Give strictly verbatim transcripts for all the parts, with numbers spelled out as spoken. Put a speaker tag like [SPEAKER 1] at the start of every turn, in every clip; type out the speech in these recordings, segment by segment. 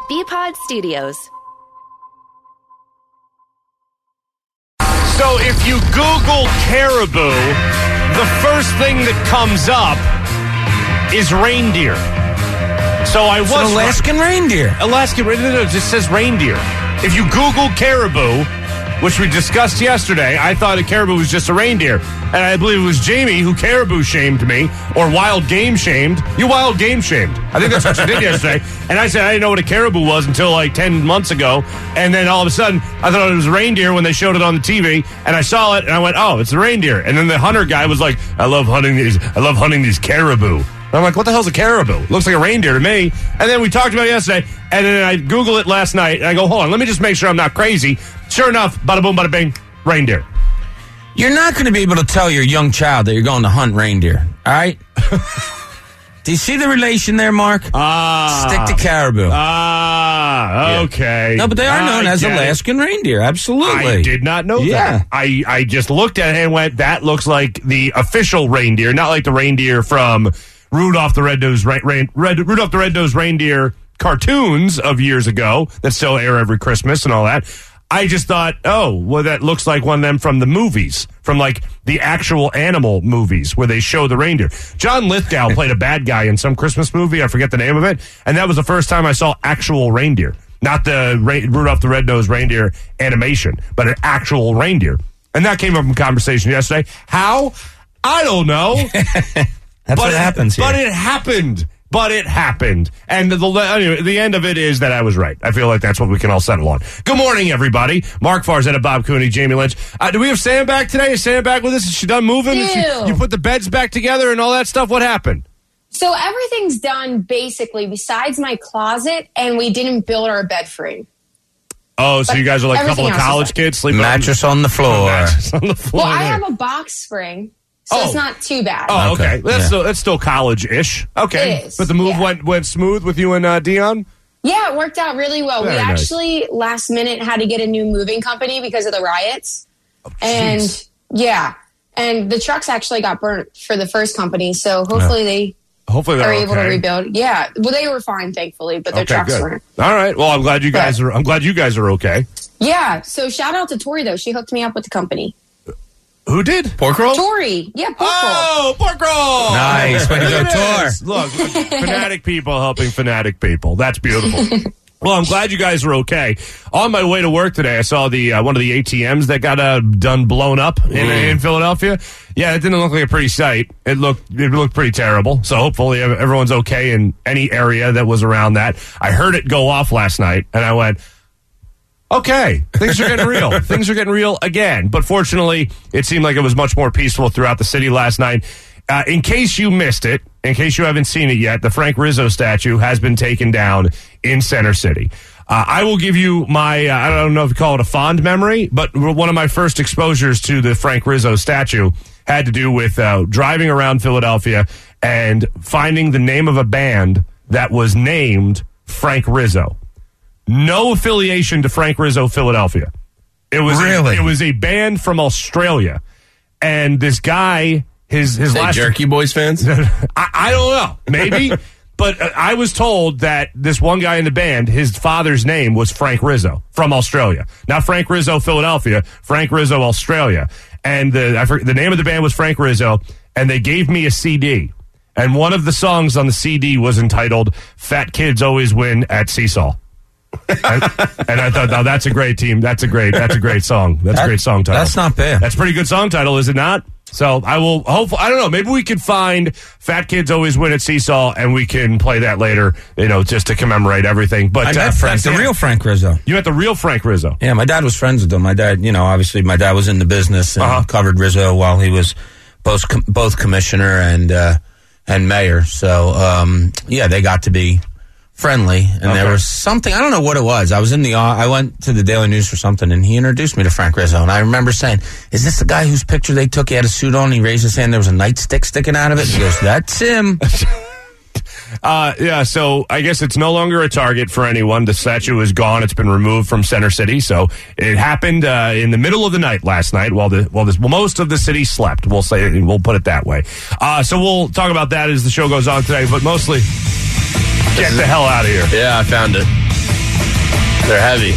[SPEAKER 1] B-Pod Studios.
[SPEAKER 2] So if you Google caribou, the first thing that comes up is reindeer. So I was...
[SPEAKER 3] It's an Alaskan reindeer.
[SPEAKER 2] Alaskan reindeer. No, it just says reindeer. If you Google caribou, which we discussed yesterday, I thought a caribou was just a reindeer. And I believe it was Jamie who caribou shamed me, or wild game shamed. You wild game shamed. I think that's what you did yesterday. And I said I didn't know what a caribou was until like ten months ago. And then all of a sudden, I thought it was a reindeer when they showed it on the T V. And I saw it, and I went, oh, it's a reindeer. And then the hunter guy was like, I love hunting these. I love hunting these caribou. And I'm like, what the hell's a caribou? Looks like a reindeer to me. And then we talked about it yesterday, and then I Google it last night, and I go, hold on, let me just make sure I'm not crazy. Sure enough, bada boom, bada bing, reindeer.
[SPEAKER 3] You're not going to be able to tell your young child that you're going to hunt reindeer, all right? Do you see the relation there, Mark?
[SPEAKER 2] Ah.
[SPEAKER 3] Stick to caribou.
[SPEAKER 2] Ah, okay.
[SPEAKER 3] No, but they are known
[SPEAKER 2] I
[SPEAKER 3] as
[SPEAKER 2] get it.
[SPEAKER 3] Alaskan reindeer, absolutely.
[SPEAKER 2] I did not know
[SPEAKER 3] Yeah.
[SPEAKER 2] that. I, I just looked at it and went, that looks like the official reindeer, not like the reindeer from Rudolph the Red-Nosed Re- Red, Red, Rudolph the Red-Nosed Reindeer cartoons of years ago that still air every Christmas and all that. I just thought, oh, well, that looks like one of them from the movies, from like the actual animal movies where they show the reindeer. John Lithgow played a bad guy in some Christmas movie. I forget the name of it. And that was the first time I saw actual reindeer, not the Ra- Rudolph the Red-Nosed Reindeer animation, but an actual reindeer. And that came up in conversation yesterday. How? I don't know.
[SPEAKER 3] That's
[SPEAKER 2] but
[SPEAKER 3] what
[SPEAKER 2] it,
[SPEAKER 3] happens here.
[SPEAKER 2] But it happened. But it happened. And the, anyway, the end of it is that I was right. I feel like that's what we can all settle on. Good morning, everybody. Mark Farzetta, Bob Cooney, Jamie Lynch. Uh, do we have Sam back today? Is Sam back with us? Is she done moving? Is she, you put the beds back together and all that stuff? What happened?
[SPEAKER 4] So everything's done basically besides my closet, and we didn't build our bed frame.
[SPEAKER 2] Oh, so
[SPEAKER 4] But
[SPEAKER 2] you guys are like a couple of
[SPEAKER 4] everything else is
[SPEAKER 2] college
[SPEAKER 4] fine.
[SPEAKER 2] kids sleeping
[SPEAKER 3] Mattress on the floor.
[SPEAKER 2] on, mattress on the floor.
[SPEAKER 4] Well, I
[SPEAKER 2] there.
[SPEAKER 4] have a box spring, so
[SPEAKER 2] Oh.
[SPEAKER 4] it's not too bad.
[SPEAKER 2] Oh, okay.
[SPEAKER 3] Okay,
[SPEAKER 2] That's
[SPEAKER 3] yeah.
[SPEAKER 2] still that's still college-ish. Okay.
[SPEAKER 4] It is,
[SPEAKER 2] But the move
[SPEAKER 4] yeah.
[SPEAKER 2] went went smooth with you and uh, Dion?
[SPEAKER 4] Yeah, it worked out really well.
[SPEAKER 2] Very
[SPEAKER 4] we
[SPEAKER 2] nice.
[SPEAKER 4] actually last minute had to get a new moving company because of the riots.
[SPEAKER 2] Oh,
[SPEAKER 4] and
[SPEAKER 2] jeez.
[SPEAKER 4] yeah, and the trucks actually got burnt for the first company, so hopefully they
[SPEAKER 2] Hopefully they're
[SPEAKER 4] are able
[SPEAKER 2] okay.
[SPEAKER 4] to rebuild. Yeah, well, they were fine, thankfully, but their
[SPEAKER 2] Okay,
[SPEAKER 4] trucks
[SPEAKER 2] good.
[SPEAKER 4] weren't.
[SPEAKER 2] All right. Well, I'm glad you guys
[SPEAKER 4] But-
[SPEAKER 2] are I'm glad you guys are okay.
[SPEAKER 4] Yeah, so shout out to Tori, though. She hooked me up with the company.
[SPEAKER 2] Who did?
[SPEAKER 3] Pork roll?
[SPEAKER 4] Tori, yeah, pork roll.
[SPEAKER 2] Oh, pork roll!
[SPEAKER 3] Nice. Way to go,
[SPEAKER 2] Look at
[SPEAKER 3] Tor.
[SPEAKER 2] this. Look, fanatic people helping fanatic people. That's beautiful. Well, I'm glad you guys are okay. On my way to work today, I saw the uh, one of the A T Ms that got uh, done blown up in,
[SPEAKER 3] Mm.
[SPEAKER 2] in Philadelphia. Yeah, it didn't look like a pretty sight. It looked it looked pretty terrible. So hopefully everyone's okay in any area that was around that. I heard it go off last night, and I went, okay, things are getting real. Things are getting real again. But fortunately, it seemed like it was much more peaceful throughout the city last night. Uh, in case you missed it, in case you haven't seen it yet, the Frank Rizzo statue has been taken down in Center City. Uh, I will give you my, uh, I don't know if you call it a fond memory, but one of my first exposures to the Frank Rizzo statue had to do with uh, driving around Philadelphia and finding the name of a band that was named Frank Rizzo. No affiliation to Frank Rizzo, Philadelphia. It was
[SPEAKER 3] Really?
[SPEAKER 2] a, it was a band from Australia, and this guy, his his
[SPEAKER 5] Hey,
[SPEAKER 2] last
[SPEAKER 5] Jerky Boys fans?
[SPEAKER 2] I, I don't know, maybe, but uh, I was told that this one guy in the band, his father's name was Frank Rizzo from Australia, not Frank Rizzo, Philadelphia, Frank Rizzo, Australia, and the I forget, the name of the band was Frank Rizzo, and they gave me a C D, and one of the songs on the C D was entitled "Fat Kids Always Win at Seesaw." and, and I thought, now that's a great team. That's a great. That's a great song. That's a great song title.
[SPEAKER 3] That's not bad.
[SPEAKER 2] That's a pretty good song title, is it not? So I will. Hopefully, I don't know. Maybe we could find "Fat Kids Always Win at Seesaw" and we can play that later. You know, just to commemorate everything. But
[SPEAKER 3] I
[SPEAKER 2] uh,
[SPEAKER 3] met Frank,
[SPEAKER 2] that's
[SPEAKER 3] the
[SPEAKER 2] it.
[SPEAKER 3] real Frank Rizzo.
[SPEAKER 2] You met the real Frank Rizzo.
[SPEAKER 3] Yeah, my dad was friends with him. My dad, you know, obviously my dad was in the business and
[SPEAKER 2] Uh-huh.
[SPEAKER 3] covered Rizzo while he was both com- both commissioner and uh, and mayor. So, um, yeah, they got to be friendly. And
[SPEAKER 2] Okay.
[SPEAKER 3] there was something, I don't know what it was. I was in the, uh, I went to the Daily News for something, and he introduced me to Frank Rizzo. And I remember saying, is this the guy whose picture they took? He had a suit on, he raised his hand, there was a nightstick sticking out of it. He goes, that's him.
[SPEAKER 2] Uh, yeah, so I guess it's no longer a target for anyone. The statue is gone. It's been removed from Center City. So it happened uh, in the middle of the night last night while the while this, well, most of the city slept. We'll say we'll put it that way. Uh, so we'll talk about that as the show goes on today. But mostly, get the hell out of here.
[SPEAKER 5] Yeah, I found it.
[SPEAKER 1] They're heavy.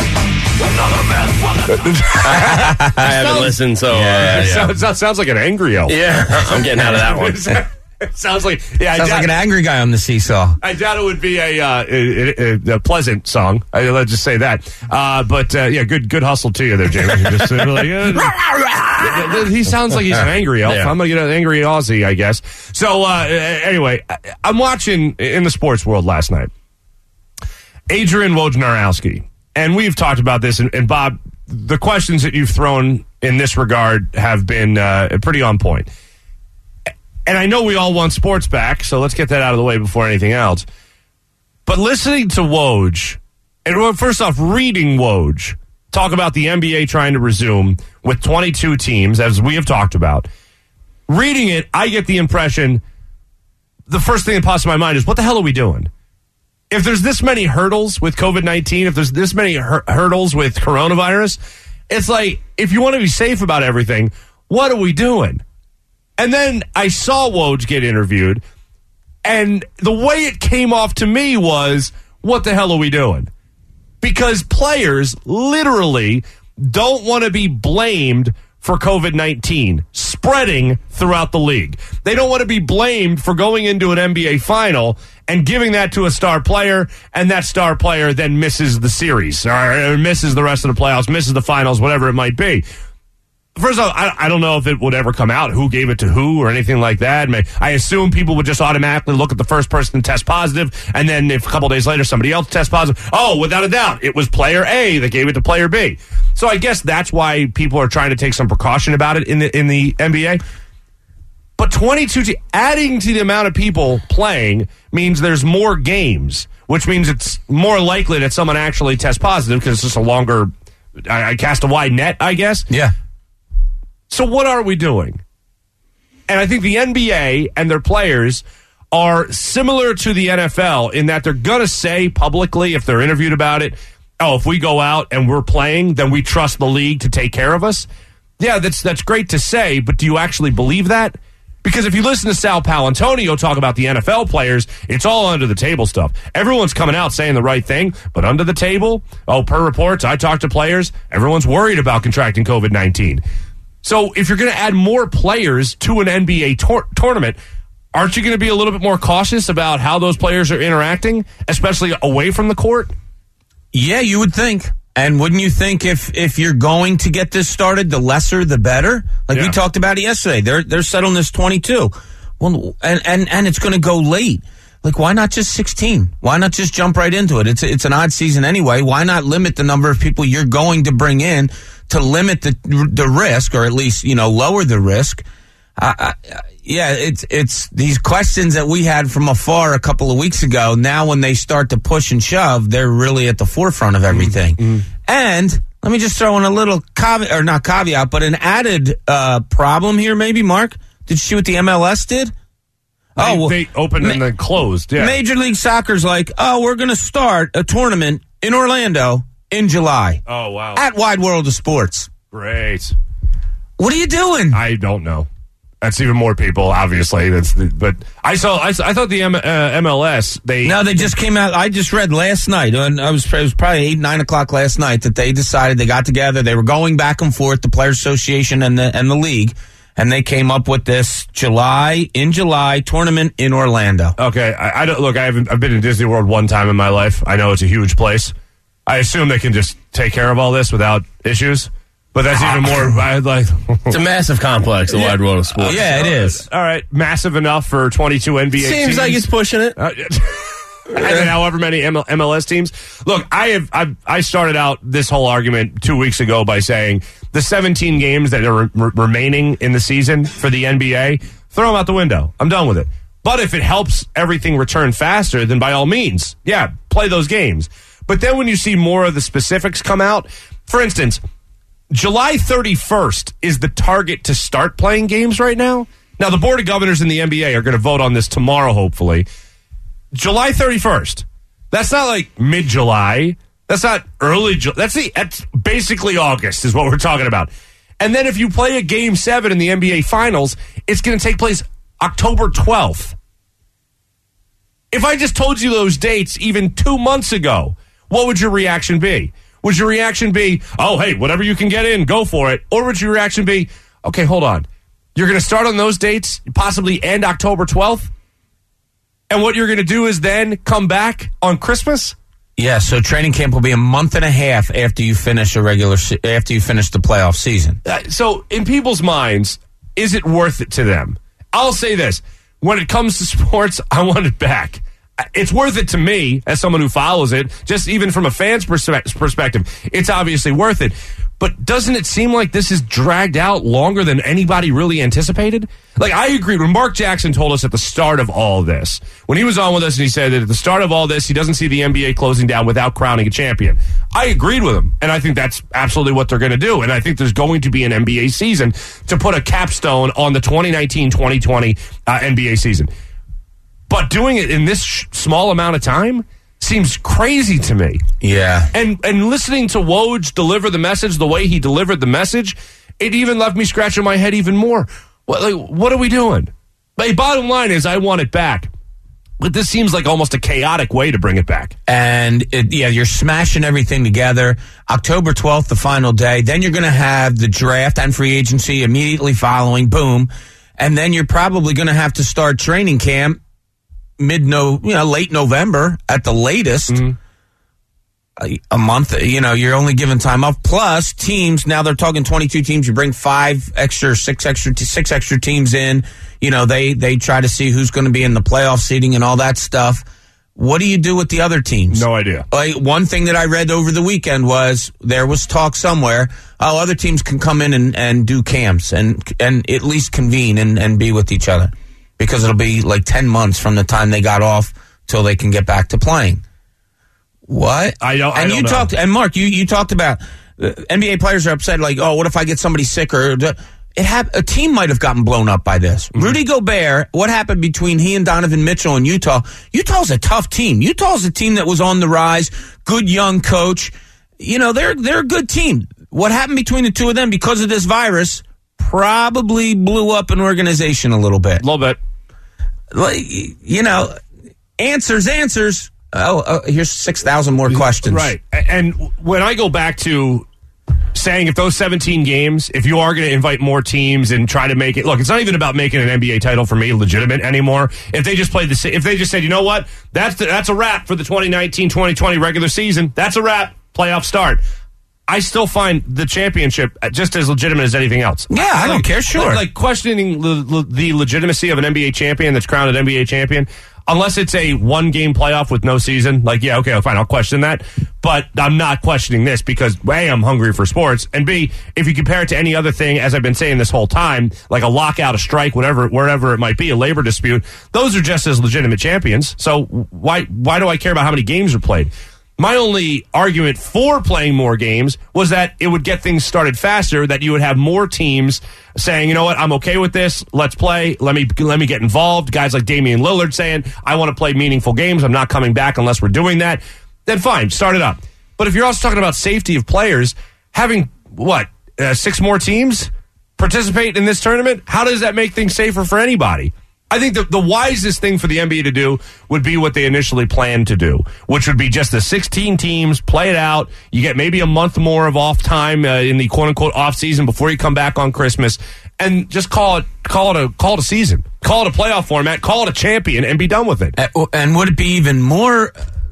[SPEAKER 1] I haven't listened, so...
[SPEAKER 3] Yeah,
[SPEAKER 1] uh,
[SPEAKER 3] yeah.
[SPEAKER 2] Sounds, that sounds like an angry elf.
[SPEAKER 1] yeah, I'm getting out of that one.
[SPEAKER 2] It sounds like... Yeah, I
[SPEAKER 3] Sounds
[SPEAKER 2] doubt,
[SPEAKER 3] like an angry guy on the seesaw.
[SPEAKER 2] I doubt it would be a, uh, a, a, a pleasant song. I, let's just say that. Uh, but, uh, yeah, good good hustle to you there, Jamie. Just, uh, like, uh, he sounds like he's an angry elf.
[SPEAKER 1] Yeah.
[SPEAKER 2] I'm going to get an angry Aussie, I guess. So, uh, anyway, I'm watching in the sports world last night. Adrian Wojnarowski. And we've talked about this. And, and Bob, the questions that you've thrown in this regard have been uh, pretty on point. And I know we all want sports back, so let's get that out of the way before anything else. But listening to Woj, and well, first off, reading Woj talk about the N B A trying to resume with twenty-two teams, as we have talked about, reading it, I get the impression, the first thing that pops in my mind is, what the hell are we doing? If there's this many hurdles with COVID nineteen, if there's this many hur- hurdles with coronavirus, it's like, if you want to be safe about everything, what are we doing? And then I saw Woj get interviewed, and the way it came off to me was, what the hell are we doing? Because players literally don't want to be blamed for COVID nineteen spreading throughout the league. They don't want to be blamed for going into an N B A final and giving that to a star player, and that star player then misses the series, or misses the rest of the playoffs, misses the finals, whatever it might be. First of all, I, I don't know if it would ever come out who gave it to who or anything like that. I assume people would just automatically look at the first person to test positive, and then if a couple days later somebody else tests positive, oh, without a doubt, it was player A that gave it to player B. So I guess that's why people are trying to take some precaution about it in the in the N B A. But twenty-two, te- adding to the amount of people playing means there's more games, which means it's more likely that someone actually tests positive because it's just a longer, I, I cast a wide net, I guess.
[SPEAKER 3] Yeah.
[SPEAKER 2] So what are we doing? And I think the N B A and their players are similar to the N F L in that they're going to say publicly, if they're interviewed about it, oh, if we go out and we're playing, then we trust the league to take care of us. Yeah, that's that's great to say, but do you actually believe that? Because if you listen to Sal Paolantonio talk about the N F L players, it's all under the table stuff. Everyone's coming out saying the right thing, but under the table, oh, per reports, I talked to players, everyone's worried about contracting COVID nineteen. So if you're going to add more players to an N B A tor- tournament, aren't you going to be a little bit more cautious about how those players are interacting, especially away from the court?
[SPEAKER 3] Yeah, you would think. And wouldn't you think if if you're going to get this started, the lesser the better? Like
[SPEAKER 2] Yeah.
[SPEAKER 3] we talked about it yesterday. They're they're settling this twenty-two. Well, and and, and it's going to go late. Like, why not just sixteen? Why not just jump right into it? It's it's an odd season anyway. Why not limit the number of people you're going to bring in to limit the the risk, or at least, you know, lower the risk? Uh, uh, yeah, it's it's these questions that we had from afar a couple of weeks ago. Now, when they start to push and shove, they're really at the forefront of everything. Mm-hmm. And let me just throw in a little caveat, or not caveat, but an added uh, problem here, maybe, Mark. Did you see what the M L S did?
[SPEAKER 2] They,
[SPEAKER 3] oh, well,
[SPEAKER 2] they opened
[SPEAKER 3] ma-
[SPEAKER 2] and then closed. Yeah.
[SPEAKER 3] Major League Soccer's like, oh, we're going to start a tournament in Orlando in July.
[SPEAKER 2] Oh, wow.
[SPEAKER 3] At Wide World of Sports.
[SPEAKER 2] Great.
[SPEAKER 3] What are you doing?
[SPEAKER 2] I don't know. That's even more people, obviously. That's the, but I saw. I, I thought the M, uh, M L S. They
[SPEAKER 3] No, they just came out. I just read last night. And I was, it was probably eight, nine o'clock last night that they decided they got together. They were going back and forth, the Players Association and the and the league, and they came up with this July in July tournament in Orlando.
[SPEAKER 2] Okay, I, I don't look. I haven't. I've been in Disney World one time in my life. I know it's a huge place. I assume they can just take care of all this without issues. But that's even more. I like.
[SPEAKER 1] It's a massive complex, the Wide World of Sports.
[SPEAKER 3] Yeah, it is.
[SPEAKER 2] All right, massive enough for twenty-two N B A
[SPEAKER 1] Seems
[SPEAKER 2] teams.
[SPEAKER 1] like it's pushing it.
[SPEAKER 2] Uh, and then however many M L S teams. Look, I have I've, I started out this whole argument two weeks ago by saying the seventeen games that are re- remaining in the season for the N B A, throw them out the window. I'm done with it. But if it helps everything return faster, then by all means, yeah, play those games. But then when you see more of the specifics come out, for instance, July thirty-first is the target to start playing games right now. Now, the Board of Governors in the N B A are going to vote on this tomorrow, hopefully. July thirty-first. That's not like mid-July. That's not early July. That's, the, that's basically August is what we're talking about. And then if you play a Game seven in the N B A Finals, it's going to take place October twelfth. If I just told you those dates even two months ago, what would your reaction be? Would your reaction be, oh, hey, whatever you can get in, go for it? Or would your reaction be, okay, hold on. You're going to start on those dates, possibly end October twelfth? And what you're going to do is then come back on Christmas?
[SPEAKER 3] Yeah, so training camp will be a month and a half after you finish a regular se- after you finish the playoff season.
[SPEAKER 2] Uh, so in people's minds, is it worth it to them? I'll say this. When it comes to sports, I want it back. It's worth it to me as someone who follows it, just even from a fan's perspe- perspective. It's obviously worth it. But doesn't it seem like this is dragged out longer than anybody really anticipated? Like, I agreed when Mark Jackson told us at the start of all this, when he was on with us and he said that at the start of all this, he doesn't see the N B A closing down without crowning a champion. I agreed with him, and I think that's absolutely what they're going to do. And I think there's going to be an N B A season to put a capstone on the twenty nineteen twenty twenty uh, N B A season. But doing it in this sh- small amount of time seems crazy to me.
[SPEAKER 3] Yeah.
[SPEAKER 2] And and listening to Woj deliver the message the way he delivered the message, it even left me scratching my head even more. What, like, what are we doing? My bottom line is I want it back. But this seems like almost a chaotic way to bring it back.
[SPEAKER 3] And, it, yeah, you're smashing everything together. October twelfth, the final day. Then you're going to have the draft and free agency immediately following. Boom. And then you're probably going to have to start training camp mid no, you know, late November at the latest. Mm-hmm. A, a month, you know, you're only giving time off. Plus, teams, now they're talking twenty-two teams. You bring five extra, six extra, six extra teams in. You know, they, they try to see who's going to be in the playoff seeding and all that stuff. What do you do with the other teams?
[SPEAKER 2] No idea.
[SPEAKER 3] Like, one thing that I read over the weekend was there was talk somewhere, oh, other teams can come in and, and do camps and, and at least convene and, and be with each other. Because it'll be like ten months from the time they got off till they can get back to playing. What?
[SPEAKER 2] I don't. I
[SPEAKER 3] and
[SPEAKER 2] don't
[SPEAKER 3] you
[SPEAKER 2] know.
[SPEAKER 3] talked, and Mark, you, you talked about uh, N B A players are upset. Like, oh, what if I get somebody sick? Or it hap- a team might have gotten blown up by this. Mm-hmm. Rudy Gobert. What happened between he and Donovan Mitchell in Utah? Utah's a tough team. Utah's a team that was on the rise. Good young coach. You know, they're they're a good team. What happened between the two of them because of this virus probably blew up an organization a little bit.
[SPEAKER 2] A little bit.
[SPEAKER 3] Like, you know, answers, answers. Oh, oh here's six thousand more questions.
[SPEAKER 2] Right. And when I go back to saying if those seventeen games, if you are going to invite more teams and try to make it, look, it's not even about making an N B A title for me legitimate anymore. If they just played the, if they just said, you know what, that's the, that's a wrap for the twenty nineteen twenty twenty regular season. That's a wrap. Playoff start. I still find the championship just as legitimate as anything else.
[SPEAKER 3] Yeah, I
[SPEAKER 2] like,
[SPEAKER 3] don't care, sure.
[SPEAKER 2] Like, like questioning the, the legitimacy of an N B A champion that's crowned an N B A champion, unless it's a one-game playoff with no season, like, yeah, okay, fine, I'll question that. But I'm not questioning this because, A, I'm hungry for sports, and B, if you compare it to any other thing, as I've been saying this whole time, like a lockout, a strike, whatever, wherever it might be, a labor dispute, those are just as legitimate champions. So why why do I care about how many games are played? My only argument for playing more games was that it would get things started faster, that you would have more teams saying, you know what, I'm okay with this, let's play, let me let me get involved. Guys like Damian Lillard saying, I want to play meaningful games, I'm not coming back unless we're doing that. Then fine, start it up. But if you're also talking about safety of players, having, what, uh, six more teams participate in this tournament, how does that make things safer for anybody? I think the, the wisest thing for the N B A to do would be what they initially planned to do, which would be just the sixteen teams, play it out. You get maybe a month more of off time uh, in the quote unquote off season before you come back on Christmas, and just call it call it a call it a season, call it a playoff format, call it a champion, and be done with it.
[SPEAKER 3] And would it be even more?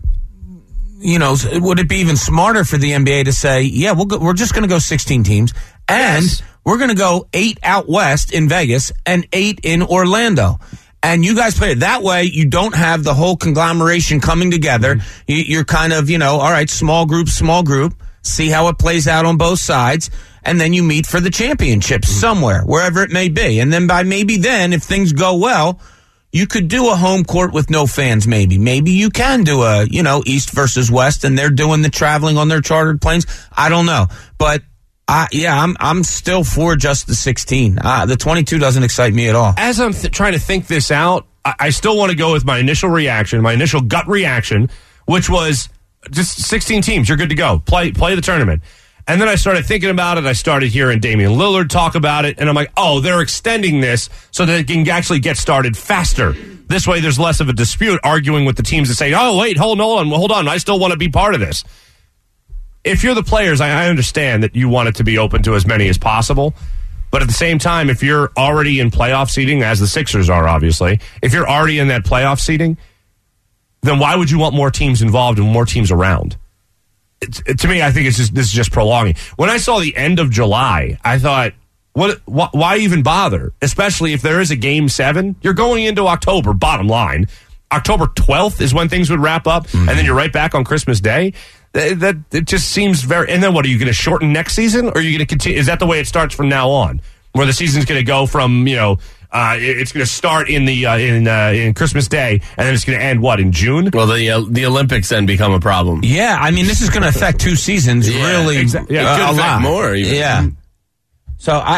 [SPEAKER 3] You know, would it be even smarter for the N B A to say, yeah, we'll go, we're just going to go sixteen teams, and yes, we're going to go eight out west in Vegas and eight in Orlando. And you guys play it that way. You don't have the whole conglomeration coming together. Mm-hmm. You're kind of, you know, all right, small group, small group, see how it plays out on both sides. And then you meet for the championship mm-hmm. somewhere, wherever it may be. And then by maybe then, if things go well, you could do a home court with no fans, maybe. Maybe you can do a, you know, East versus West, and they're doing the traveling on their chartered planes. I don't know. But, I, yeah, I'm I'm still for just the sixteen. Uh, the twenty-two doesn't excite me at all.
[SPEAKER 2] As I'm th- trying to think this out, I, I still want to go with my initial reaction, my initial gut reaction, which was just sixteen teams. You're good to go. Play play the tournament. And then I started thinking about it. I started hearing Damian Lillard talk about it. And I'm like, oh, they're extending this so that it can actually get started faster. This way, there's less of a dispute arguing with the teams that say, oh, wait, hold on, hold on. I still want to be part of this. If you're the players, I, I understand that you want it to be open to as many as possible. But at the same time, if you're already in playoff seeding, as the Sixers are, obviously, if you're already in that playoff seeding, then why would you want more teams involved and more teams around? It, it, to me, I think it's just this is just prolonging. When I saw the end of July, I thought, what? Wh- why even bother? Especially if there is a game seven, you're going into October. Bottom line, October twelfth is when things would wrap up, mm-hmm. and then you're right back on Christmas Day. That, that it just seems very. And then what are you going to shorten next season, or are you going to continue? Is that the way it starts from now on, where the season's going to go from you know? Uh, it's going to start in the uh, in uh, in Christmas Day, and then it's going to end what in June.
[SPEAKER 1] Well, the uh, the Olympics then become a problem.
[SPEAKER 3] Yeah, I mean this is going to affect two seasons
[SPEAKER 1] yeah,
[SPEAKER 3] really.
[SPEAKER 1] Exa- yeah,
[SPEAKER 3] uh,
[SPEAKER 1] it could
[SPEAKER 3] a
[SPEAKER 1] affect
[SPEAKER 3] lot
[SPEAKER 1] more. Even.
[SPEAKER 3] Yeah. So I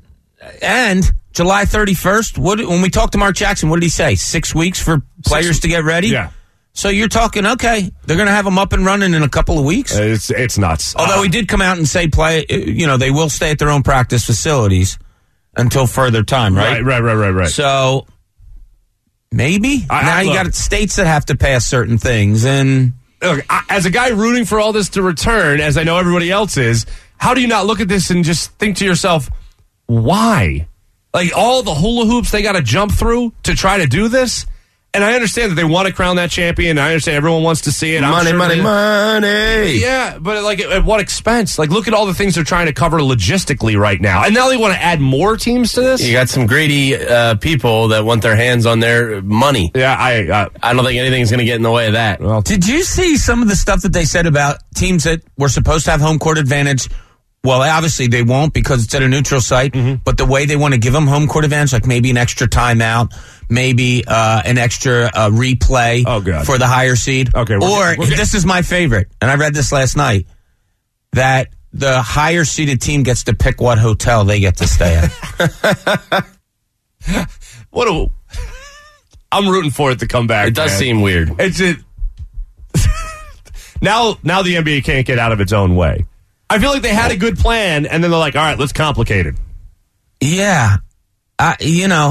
[SPEAKER 3] and July thirty-first. What when we talked to Mark Jackson, what did he say? Six weeks for players Six, to get ready.
[SPEAKER 2] Yeah.
[SPEAKER 3] So you're talking okay? They're going to have them up and running in a couple of weeks.
[SPEAKER 2] It's it's nuts.
[SPEAKER 3] Although
[SPEAKER 2] uh,
[SPEAKER 3] he did come out and say play. You know they will stay at their own practice facilities until further time, right?
[SPEAKER 2] Right, right, right, right, right.
[SPEAKER 3] So maybe
[SPEAKER 2] I,
[SPEAKER 3] now
[SPEAKER 2] I,
[SPEAKER 3] you
[SPEAKER 2] look,
[SPEAKER 3] got states that have to pass certain things, and
[SPEAKER 2] look, I, as a guy rooting for all this to return, as I know everybody else is, how do you not look at this and just think to yourself, why? Like all the hula hoops they got to jump through to try to do this? And I understand that they want to crown that champion. I understand everyone wants to see it. I'm
[SPEAKER 1] Money,
[SPEAKER 2] sure
[SPEAKER 1] money,
[SPEAKER 2] they,
[SPEAKER 1] money.
[SPEAKER 2] Yeah, but like at, at what expense? Like look at all the things they're trying to cover logistically right now. And now they want to add more teams to this?
[SPEAKER 1] You got some greedy uh, people that want their hands on their money.
[SPEAKER 2] Yeah, I uh,
[SPEAKER 1] I don't think anything's going to get in the way of that.
[SPEAKER 2] Well,
[SPEAKER 3] did you see some of the stuff that they said about teams that were supposed to have home court advantage? Well, obviously they won't because it's at a neutral site, mm-hmm. but the way they want to give them home court advantage, like maybe an extra timeout, maybe uh, an extra uh, replay
[SPEAKER 2] oh, God.
[SPEAKER 3] for the higher seed.
[SPEAKER 2] Okay, we're
[SPEAKER 3] or,
[SPEAKER 2] getting, we're
[SPEAKER 3] this is my favorite, and I read this last night, that the higher seeded team gets to pick what hotel they get to stay at.
[SPEAKER 2] What a... I'm rooting for it to come back.
[SPEAKER 1] It does
[SPEAKER 2] man.
[SPEAKER 1] seem weird.
[SPEAKER 2] It's it. now, now the N B A can't get out of its own way. I feel like they had a good plan, and then they're like, all right, let's complicate it.
[SPEAKER 3] Yeah. I, you know,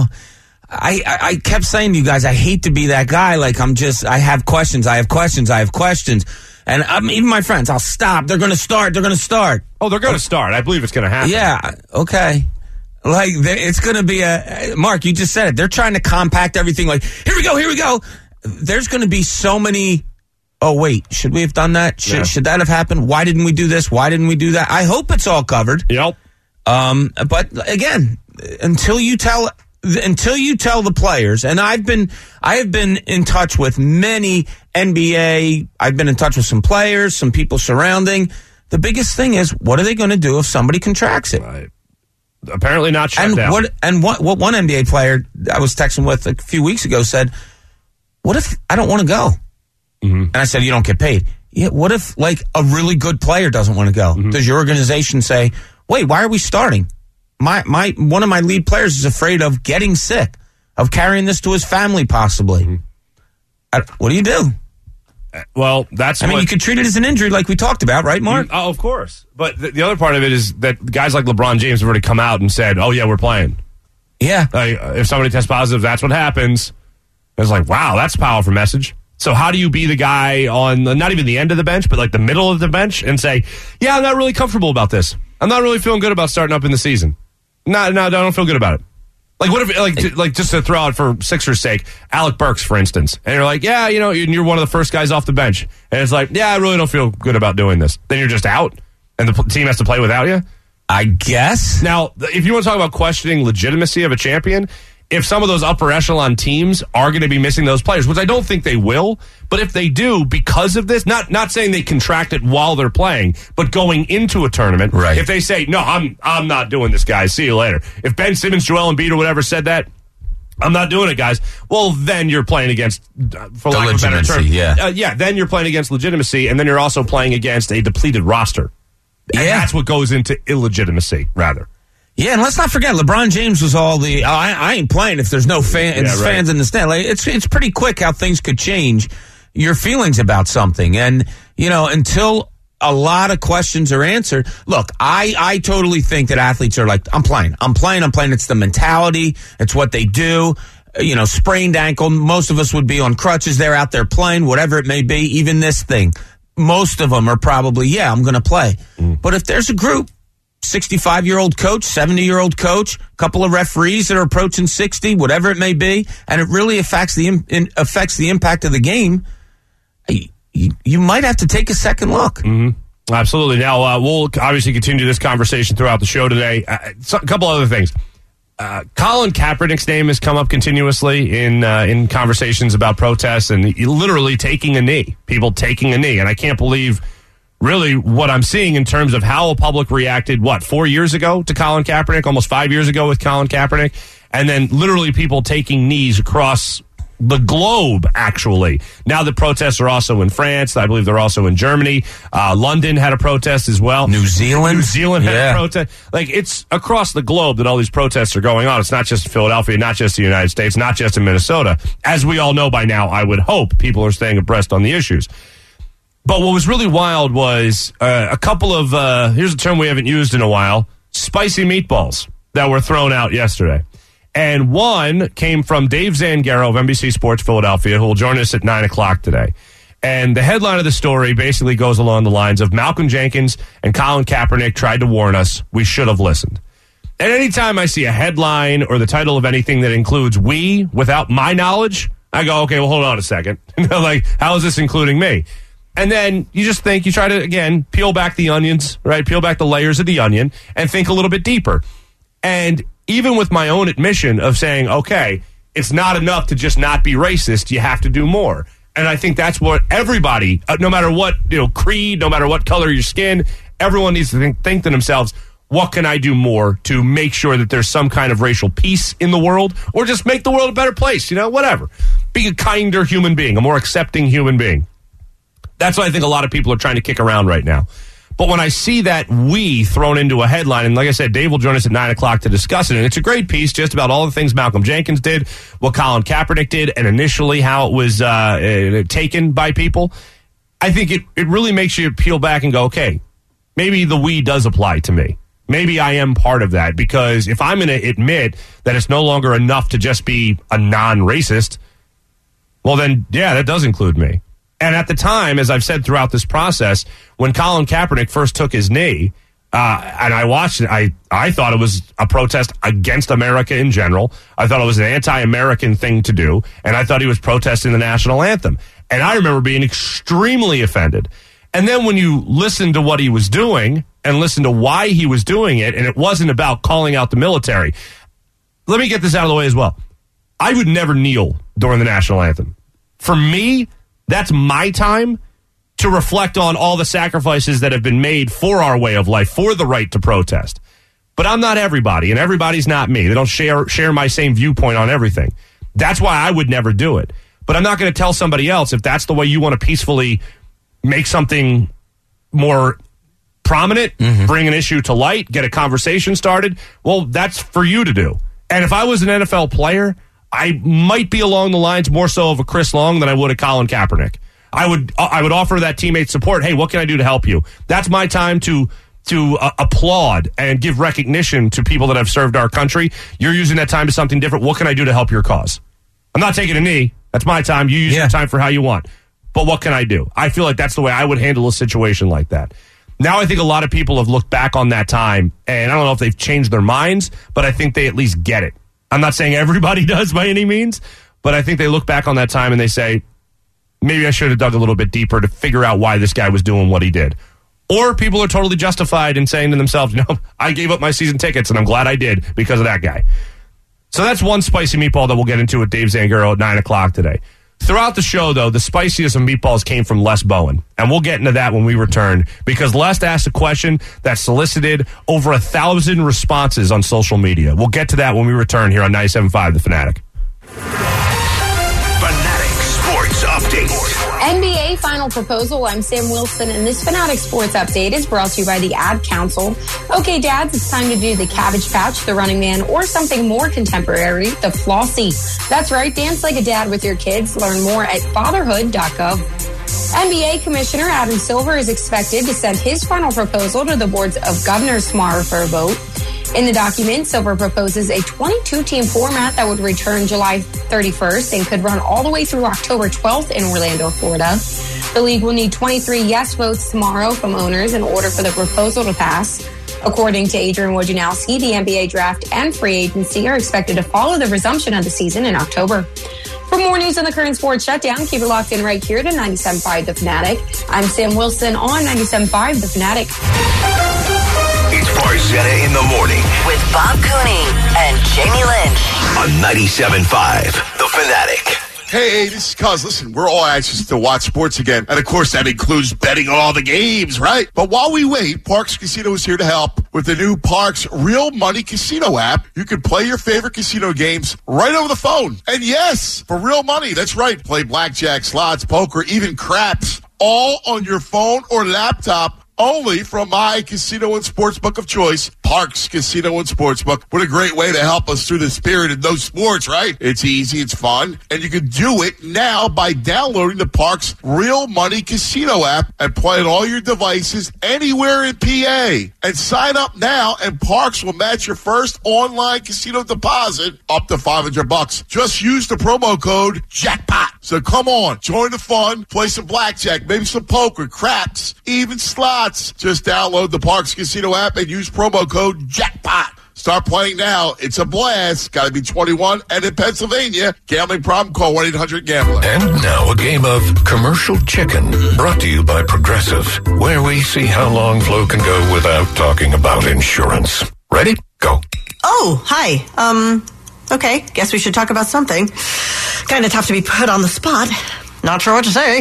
[SPEAKER 3] I, I, I kept saying to you guys, I hate to be that guy. Like, I'm just, I have questions, I have questions, I have questions. And um, even my friends, I'll stop. They're going to start. They're going to start.
[SPEAKER 2] Oh, they're going to start. I believe it's going to happen.
[SPEAKER 3] Yeah. Okay. Like, it's going to be a, Mark, you just said it. They're trying to compact everything. Like, here we go, here we go. There's going to be so many. Oh, wait, should we have done that? Should,
[SPEAKER 2] yeah.
[SPEAKER 3] should that have happened? Why didn't we do this? Why didn't we do that? I hope it's all covered.
[SPEAKER 2] Yep.
[SPEAKER 3] Um, but again, until you tell, until you tell the players, and I've been, I have been in touch with many N B A, I've been in touch with some players, some people surrounding. The biggest thing is, what are they going to do if somebody contracts it?
[SPEAKER 2] Right. Apparently not shut
[SPEAKER 3] and
[SPEAKER 2] down.
[SPEAKER 3] What, and what, what one N B A player I was texting with a few weeks ago said, what if I don't want to go? Mm-hmm. And I said, you don't get paid. Yeah, what if, like, a really good player doesn't want to go? Mm-hmm. Does your organization say, wait, why are we starting? My my One of my lead players is afraid of getting sick, of carrying this to his family, possibly. Mm-hmm. I, what do you do?
[SPEAKER 2] Uh, well, that's
[SPEAKER 3] I
[SPEAKER 2] what,
[SPEAKER 3] mean, you could treat it as an injury like we talked about, right, Mark?
[SPEAKER 2] Oh, of course. But the, the other part of it is that guys like LeBron James have already come out and said, oh, yeah, we're playing.
[SPEAKER 3] Yeah.
[SPEAKER 2] Like, if somebody tests positive, that's what happens. It's like, wow, that's a powerful message. So how do you be the guy on the, not even the end of the bench, but like the middle of the bench and say, yeah, I'm not really comfortable about this. I'm not really feeling good about starting up in the season. No, no, I don't feel good about it. Like what if, like, to, like just to throw out for Sixers' sake, Alec Burks, for instance, and you're like, yeah, you know, you're one of the first guys off the bench, and it's like, yeah, I really don't feel good about doing this. Then you're just out, and the team has to play without you.
[SPEAKER 3] I guess.
[SPEAKER 2] Now, if you want to talk about questioning legitimacy of a champion, if some of those upper echelon teams are going to be missing those players, which I don't think they will, but if they do because of this, not not saying they contract it while they're playing, but going into a tournament,
[SPEAKER 3] right.
[SPEAKER 2] If they say, no, I'm I'm not doing this, guys, see you later. If Ben Simmons, Joel Embiid, or whatever said that, I'm not doing it, guys, well, then you're playing against, for
[SPEAKER 3] the
[SPEAKER 2] lack of a better term,
[SPEAKER 3] yeah.
[SPEAKER 2] Uh, yeah, then you're playing against legitimacy, and then you're also playing against a depleted roster. And
[SPEAKER 3] yeah.
[SPEAKER 2] that's what goes into illegitimacy, rather.
[SPEAKER 3] Yeah, and let's not forget, LeBron James was all the, oh, I, I ain't playing if there's no fan,
[SPEAKER 2] yeah, right.
[SPEAKER 3] fans in the stand. Like, it's it's pretty quick how things could change your feelings about something. And, you know, until a lot of questions are answered. Look, I, I totally think that athletes are like, I'm playing, I'm playing, I'm playing. It's the mentality. It's what they do. You know, sprained ankle. Most of us would be on crutches. They're out there playing, whatever it may be. Even this thing, most of them are probably, yeah, I'm going to play. Mm. But if there's a group, sixty-five-year-old coach, seventy-year-old coach, couple of referees that are approaching sixty, whatever it may be, and it really affects the in, affects the impact of the game, You, you might have to take a second look.
[SPEAKER 2] Mm-hmm. Absolutely. Now, uh, we'll obviously continue this conversation throughout the show today. Uh, so, a couple other things. Uh, Colin Kaepernick's name has come up continuously in uh, in conversations about protests and literally taking a knee, people taking a knee. And I can't believe really what I'm seeing in terms of how a public reacted, what, four years ago to Colin Kaepernick, almost five years ago with Colin Kaepernick, and then literally people taking knees across the globe, actually. Now the protests are also in France. I believe they're also in Germany. Uh, London had a protest as well.
[SPEAKER 3] New Zealand?
[SPEAKER 2] New Zealand had
[SPEAKER 3] yeah.
[SPEAKER 2] a protest. Like, it's across the globe that all these protests are going on. It's not just in Philadelphia, not just the United States, not just in Minnesota. As we all know by now, I would hope people are staying abreast on the issues. But what was really wild was uh, a couple of, uh, here's a term we haven't used in a while, spicy meatballs that were thrown out yesterday. And one came from Dave Zangaro of N B C Sports Philadelphia, who will join us at nine o'clock today. And the headline of the story basically goes along the lines of Malcolm Jenkins and Colin Kaepernick tried to warn us. We should have listened. And anytime I see a headline or the title of anything that includes we without my knowledge, I go, okay, well, hold on a second. Like, how is this including me? And then you just think, you try to, again, peel back the onions, right? Peel back the layers of the onion and think a little bit deeper. And even with my own admission of saying, okay, it's not enough to just not be racist, you have to do more. And I think that's what everybody, uh, no matter what, you know, creed, no matter what color your skin, everyone needs to think, think to themselves, what can I do more to make sure that there's some kind of racial peace in the world, or just make the world a better place, you know, whatever. Be a kinder human being, a more accepting human being. That's what I think a lot of people are trying to kick around right now. But when I see that we thrown into a headline, and like I said, Dave will join us at nine o'clock to discuss it, and it's a great piece just about all the things Malcolm Jenkins did, what Colin Kaepernick did, and initially how it was uh, uh, taken by people. I think it, it really makes you peel back and go, okay, maybe the we does apply to me. Maybe I am part of that, because if I'm going to admit that it's no longer enough to just be a non-racist, well then, yeah, that does include me. And at the time, as I've said throughout this process, when Colin Kaepernick first took his knee, uh, and I watched it, I, I thought it was a protest against America in general. I thought it was an anti-American thing to do, and I thought he was protesting the national anthem. And I remember being extremely offended. And then when you listen to what he was doing and listen to why he was doing it, and it wasn't about calling out the military. Let me get this out of the way as well. I would never kneel during the national anthem. For me, that's my time to reflect on all the sacrifices that have been made for our way of life, for the right to protest. But I'm not everybody, and everybody's not me. They don't share share my same viewpoint on everything. That's why I would never do it. But I'm not going to tell somebody else, if that's the way you want to peacefully make something more prominent, mm-hmm. bring an issue to light, get a conversation started, well, that's for you to do. And if I was an N F L player, I might be along the lines more so of a Chris Long than I would a Colin Kaepernick. I would I would offer that teammate support. Hey, what can I do to help you? That's my time to to uh, applaud and give recognition to people that have served our country. You're using that time to something different. What can I do to help your cause? I'm not taking a knee. That's my time. You use yeah. your time for how you want. But what can I do? I feel like that's the way I would handle a situation like that. Now I think a lot of people have looked back on that time, and I don't know if they've changed their minds, but I think they at least get it. I'm not saying everybody does by any means, but I think they look back on that time and they say, maybe I should have dug a little bit deeper to figure out why this guy was doing what he did. Or people are totally justified in saying to themselves, you know, I gave up my season tickets and I'm glad I did because of that guy. So that's one spicy meatball that we'll get into with Dave Zangaro at nine o'clock today. Throughout the show, though, the spiciest of meatballs came from Les Bowen. And we'll get into that when we return, because Les asked a question that solicited over a thousand responses on social media. We'll get to that when we return here on ninety-seven point five The Fanatic.
[SPEAKER 5] Fanatic Sports Update.
[SPEAKER 4] N B A Final Proposal. I'm Sam Wilson, and this Fanatic Sports Update is brought to you by the Ad Council. Okay, dads, it's time to do the Cabbage Patch, the Running Man, or something more contemporary, the Flossie. That's right, dance like a dad with your kids. Learn more at fatherhood dot gov. N B A Commissioner Adam Silver is expected to send his final proposal to the boards of governors tomorrow for a vote. In the document, Silver proposes a twenty-two team format that would return July thirty-first and could run all the way through October twelfth in Orlando, Florida. The league will need twenty-three yes votes tomorrow from owners in order for the proposal to pass. According to Adrian Wojnarowski, the N B A draft and free agency are expected to follow the resumption of the season in October. For more news on the current sports shutdown, keep it locked in right here to ninety-seven point five The Fanatic. I'm Sam Wilson on ninety-seven point five The Fanatic.
[SPEAKER 5] It's Farzetta in the morning
[SPEAKER 6] with Bob Cooney and Jamie Lynch
[SPEAKER 5] on ninety-seven point five The Fanatic.
[SPEAKER 7] Hey, this is Cuz. Listen, we're all anxious to watch sports again. And, of course, that includes betting on all the games, right? But while we wait, Parx Casino is here to help with the new Parx Real Money Casino app. You can play your favorite casino games right over the phone. And, yes, for real money. That's right. Play blackjack, slots, poker, even craps, all on your phone or laptop. Only from my casino and sportsbook of choice, Parx Casino and Sportsbook. What a great way to help us through the spirit of no sports, right? It's easy, it's fun, and you can do it now by downloading the Parx Real Money Casino app and play on all your devices anywhere in P A. And sign up now, and Parx will match your first online casino deposit up to five hundred bucks. Just use the promo code JACKPOT. So come on, join the fun, play some blackjack, maybe some poker, craps, even slots. Just download the Parx Casino app and use promo code JACKPOT. Start playing now. It's a blast. Got to be twenty-one and in Pennsylvania. Gambling problem? Call one eight hundred gambler.
[SPEAKER 8] And now a game of Commercial Chicken, brought to you by Progressive, where we see how long Flo can go without talking about insurance. Ready? Go.
[SPEAKER 9] Oh, hi. Um, okay. Guess we should talk about something. Kind of tough to be put on the spot. Not sure what to say.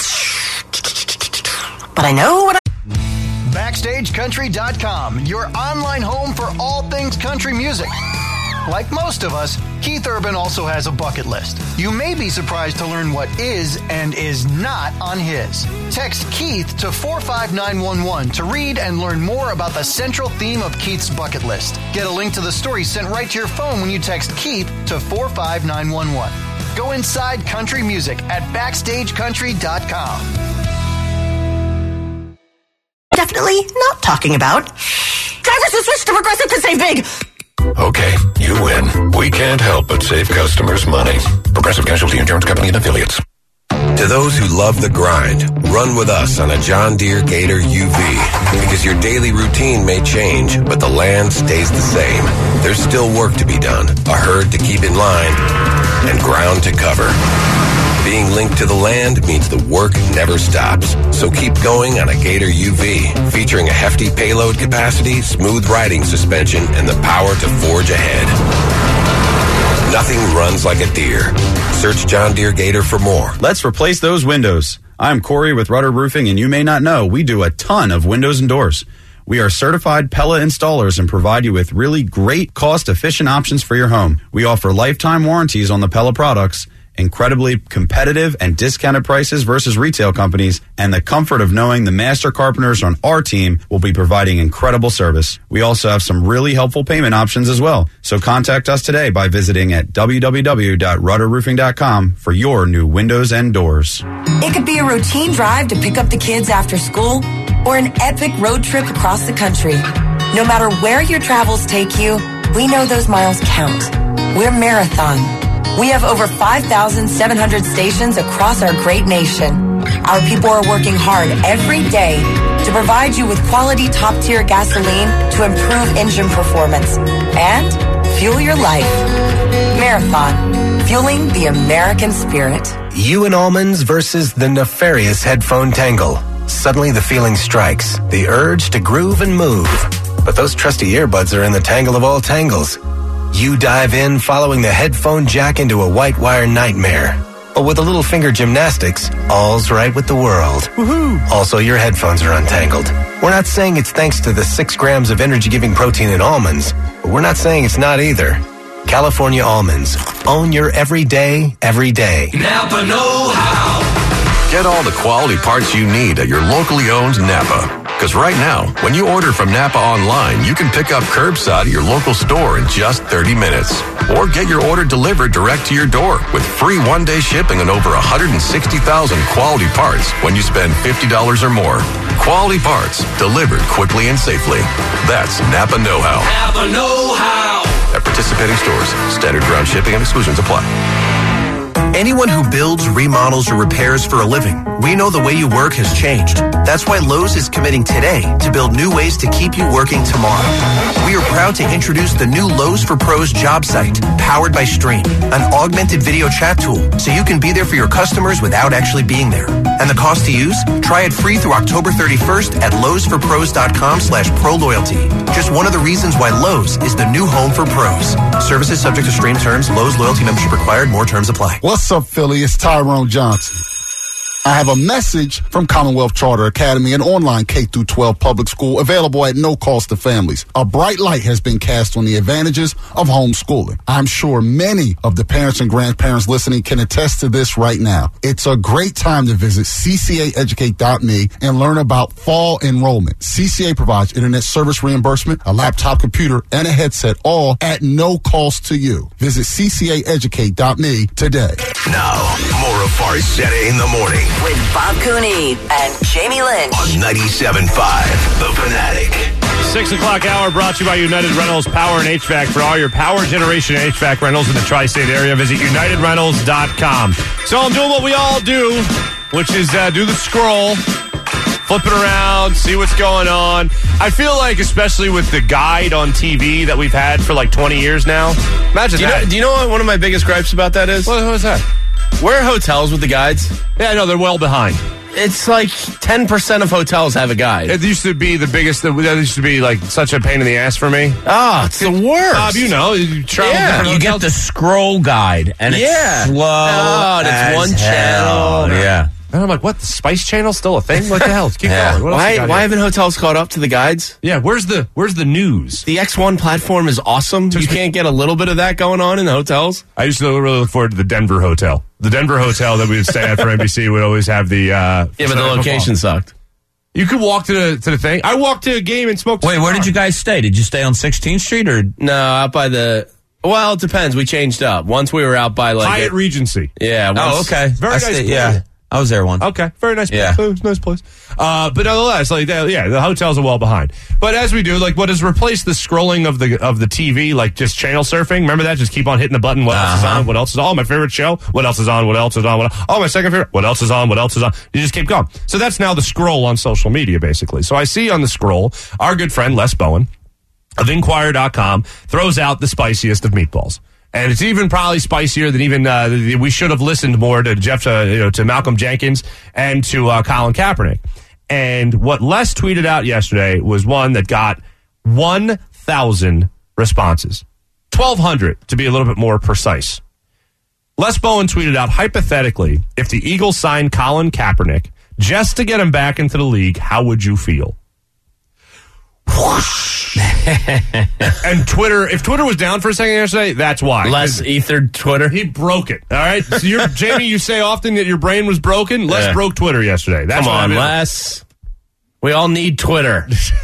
[SPEAKER 9] But I know what I...
[SPEAKER 10] Backstage Country dot com, your online home for all things country music. Like most of us, Keith Urban also has a bucket list. You may be surprised to learn what is and is not on his. Text Keith to four five nine one one to read and learn more about the central theme of Keith's bucket list. Get a link to the story sent right to your phone when you text Keith to four five nine one one. Go inside country music at Backstage Country dot com.
[SPEAKER 9] Definitely not talking about. Drivers who switch to Progressive to save big.
[SPEAKER 8] Okay, you win. We can't help but save customers money. Progressive Casualty Insurance Company and Affiliates.
[SPEAKER 11] To those who love the grind, run with us on a John Deere Gator U V. Because your daily routine may change, but the land stays the same. There's still work to be done, a herd to keep in line, and ground to cover. Being linked to the land means the work never stops. So keep going on a Gator U V, featuring a hefty payload capacity, smooth riding suspension, and the power to forge ahead. Nothing runs like a Deere. Search John Deere Gator for more.
[SPEAKER 12] Let's replace those windows. I'm Corey with Rudder Roofing, and you may not know, we do a ton of windows and doors. We are certified Pella installers and provide you with really great, cost-efficient options for your home. We offer lifetime warranties on the Pella products, incredibly competitive and discounted prices versus retail companies, and the comfort of knowing the master carpenters on our team will be providing incredible service. We also have some really helpful payment options as well. So contact us today by visiting at w w w dot rudder roofing dot com for your new windows and doors.
[SPEAKER 13] It could be a routine drive to pick up the kids after school or an epic road trip across the country. No matter where your travels take you, we know those miles count. We're Marathon. We have over five thousand seven hundred stations across our great nation. Our people are working hard every day to provide you with quality top-tier gasoline to improve engine performance and fuel your life. Marathon, fueling the American spirit.
[SPEAKER 14] Ewan Almonds versus the nefarious headphone tangle. Suddenly the feeling strikes, the urge to groove and move. But those trusty earbuds are in the tangle of all tangles. You dive in following the headphone jack into a white wire nightmare. But with a little finger gymnastics, all's right with the world. Woohoo! Also, your headphones are untangled. We're not saying it's thanks to the six grams of energy-giving protein in almonds, but we're not saying it's not either. California Almonds. Own your everyday, every day.
[SPEAKER 5] Napa know-how. Get all the quality parts you need at your locally owned Napa.
[SPEAKER 11] Because right now, when you order from Napa online, you can pick up curbside at your local store in just thirty minutes. Or get your order delivered direct to your door with free one-day shipping on over one hundred sixty thousand quality parts when you spend fifty dollars or more. Quality parts delivered quickly and safely. That's Napa Know-How.
[SPEAKER 5] Napa Know-How.
[SPEAKER 11] At participating stores, standard ground shipping and exclusions apply.
[SPEAKER 15] Anyone who builds, remodels, or repairs for a living, we know the way you work has changed. That's why Lowe's is committing today to build new ways to keep you working tomorrow. We are proud to introduce the new Lowe's for Pros job site, powered by Stream, an augmented video chat tool, so you can be there for your customers without actually being there. And the cost to use? Try it free through October thirty-first at lowesforpros.com slash pro loyalty. Just one of the reasons why Lowe's is the new home for pros. Services subject to Stream terms. Lowe's loyalty membership required. More terms apply.
[SPEAKER 16] What's up, Philly? It's Tyrone Johnson. I have a message from Commonwealth Charter Academy, an online K through twelve public school available at no cost to families. A bright light has been cast on the advantages of homeschooling. I'm sure many of the parents and grandparents listening can attest to this right now. It's a great time to visit c c a educate dot m e and learn about fall enrollment. C C A provides internet service reimbursement, a laptop computer, and a headset, all at no cost to you. Visit c c a educate dot m e today.
[SPEAKER 5] Now, more of Farzetta in the morning.
[SPEAKER 6] With Bob Cooney and Jamie Lynch.
[SPEAKER 5] On ninety-seven point five, The Fanatic.
[SPEAKER 2] Six o'clock hour brought to you by United Rentals Power and H V A C. For all your power generation H V A C rentals in the tri-state area, visit united rentals dot com. So I'm doing what we all do, which is uh, do the scroll, flip it around, see what's going on. I feel like, especially with the guide on T V that we've had for like twenty years now. Imagine
[SPEAKER 1] do you
[SPEAKER 2] that.
[SPEAKER 1] Know, do you know what one of my biggest gripes about that is?
[SPEAKER 2] What, what is that?
[SPEAKER 1] Where are hotels with the guides?
[SPEAKER 2] Yeah, no, they're well behind.
[SPEAKER 1] It's like ten percent of hotels have a guide.
[SPEAKER 2] It used to be the biggest, that used to be like such a pain in the ass for me.
[SPEAKER 1] Ah, oh, it's the worst.
[SPEAKER 2] Bob, you know, you travel
[SPEAKER 3] yeah.
[SPEAKER 2] different
[SPEAKER 3] You
[SPEAKER 2] hotels.
[SPEAKER 3] get the scroll guide, and
[SPEAKER 1] yeah.
[SPEAKER 3] it's slow.
[SPEAKER 1] Oh, and it's
[SPEAKER 3] as
[SPEAKER 1] one
[SPEAKER 3] hell.
[SPEAKER 1] channel.
[SPEAKER 3] Yeah.
[SPEAKER 2] And I'm like, what? The Spice Channel's still a thing? What the hell? Keep
[SPEAKER 3] yeah.
[SPEAKER 2] going. What else you
[SPEAKER 1] Why,
[SPEAKER 2] got
[SPEAKER 1] why
[SPEAKER 2] here?
[SPEAKER 1] haven't hotels caught up to the guides?
[SPEAKER 2] Yeah, where's the where's the news?
[SPEAKER 1] The X one platform is awesome. You can't get a little bit of that going on in the hotels?
[SPEAKER 2] I used to really look forward to the Denver hotel. The Denver hotel that we would stay at for N B C would always have the... Uh,
[SPEAKER 1] yeah, but the location sucked.
[SPEAKER 2] You could walk to the to the thing. I walked to a game and smoked a
[SPEAKER 3] Wait,
[SPEAKER 2] cigar.
[SPEAKER 3] where did you guys stay? Did you stay on sixteenth Street or...
[SPEAKER 1] No, out by the... Well, it depends. We changed up. Once we were out by like...
[SPEAKER 2] Hyatt
[SPEAKER 1] a,
[SPEAKER 2] Regency.
[SPEAKER 1] Yeah. Once,
[SPEAKER 3] Oh, okay.
[SPEAKER 2] Very
[SPEAKER 3] I
[SPEAKER 2] nice
[SPEAKER 3] stayed-
[SPEAKER 2] place.
[SPEAKER 3] Yeah. I was there once.
[SPEAKER 2] Okay, very nice place.
[SPEAKER 3] Yeah.
[SPEAKER 2] Uh, nice place. Uh, but nonetheless, like that, yeah, the hotels are well behind. But as we do, like, what has replaced the scrolling of the of the T V, like just channel surfing? Remember that? Just keep on hitting the button. What else is
[SPEAKER 3] Uh-huh.
[SPEAKER 2] on? What else is on? Oh, my favorite show. What else is on? What else is on? What, oh, my second favorite. What else is on? What else is on? You just keep going. So that's now the scroll on social media, basically. So I see on the scroll our good friend Les Bowen of Inquirer dot com throws out the spiciest of meatballs. And it's even probably spicier than even uh, we should have listened more to Jeff, uh, you know, to Malcolm Jenkins and to uh, Colin Kaepernick. And what Les tweeted out yesterday was one that got one thousand responses, twelve hundred to be a little bit more precise. Les Bowen tweeted out, hypothetically, if the Eagles signed Colin Kaepernick just to get him back into the league, how would you feel? And Twitter, if Twitter was down for a second yesterday, that's why.
[SPEAKER 1] Les ethered Twitter.
[SPEAKER 2] He broke it. All right. So you're, Jamie, you say often that your brain was broken. Les
[SPEAKER 1] Yeah.
[SPEAKER 2] broke Twitter yesterday. That's
[SPEAKER 1] Come
[SPEAKER 2] what
[SPEAKER 1] on,
[SPEAKER 2] I mean.
[SPEAKER 1] Les. We all need Twitter.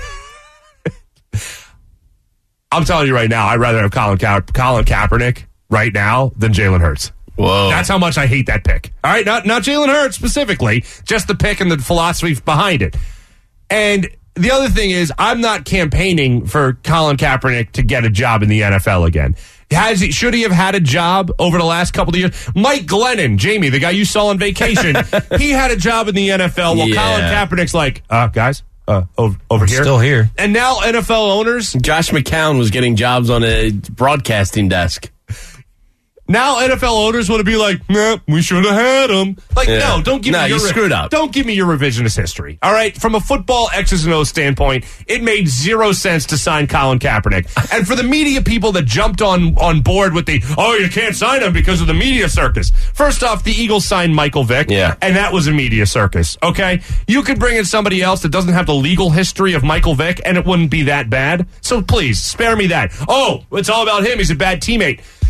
[SPEAKER 2] I'm telling you right now, I'd rather have Colin, Ka- Colin Kaepernick right now than Jalen Hurts.
[SPEAKER 1] Whoa.
[SPEAKER 2] That's how much I hate that pick. All right. Not, not Jalen Hurts specifically, just the pick and the philosophy behind it. And the other thing is, I'm not campaigning for Colin Kaepernick to get a job in the N F L again. Has he? Should he have had a job over the last couple of years? Mike Glennon, Jamie, the guy you saw on vacation, he had a job in the N F L. While
[SPEAKER 1] Yeah.
[SPEAKER 2] Colin Kaepernick's like, uh, guys, uh, over, over here,
[SPEAKER 3] Still here.
[SPEAKER 2] and now N F L owners.
[SPEAKER 1] Josh McCown was getting jobs on a broadcasting desk.
[SPEAKER 2] Now N F L owners want to be like, nah, we should have had him. Like,
[SPEAKER 1] Yeah.
[SPEAKER 2] no, don't give
[SPEAKER 1] No,
[SPEAKER 2] me your
[SPEAKER 1] you screwed up.
[SPEAKER 2] Don't give me your revisionist history. All right, from a football X's and O's standpoint, it made zero sense to sign Colin Kaepernick. And for the media people that jumped on on board with the, oh, you can't sign him because of the media circus. First off, the Eagles signed Michael Vick,
[SPEAKER 1] Yeah.
[SPEAKER 2] and that was a media circus. Okay, you could bring in somebody else that doesn't have the legal history of Michael Vick, and it wouldn't be that bad. So please spare me that. Oh, it's all about him. He's a bad teammate.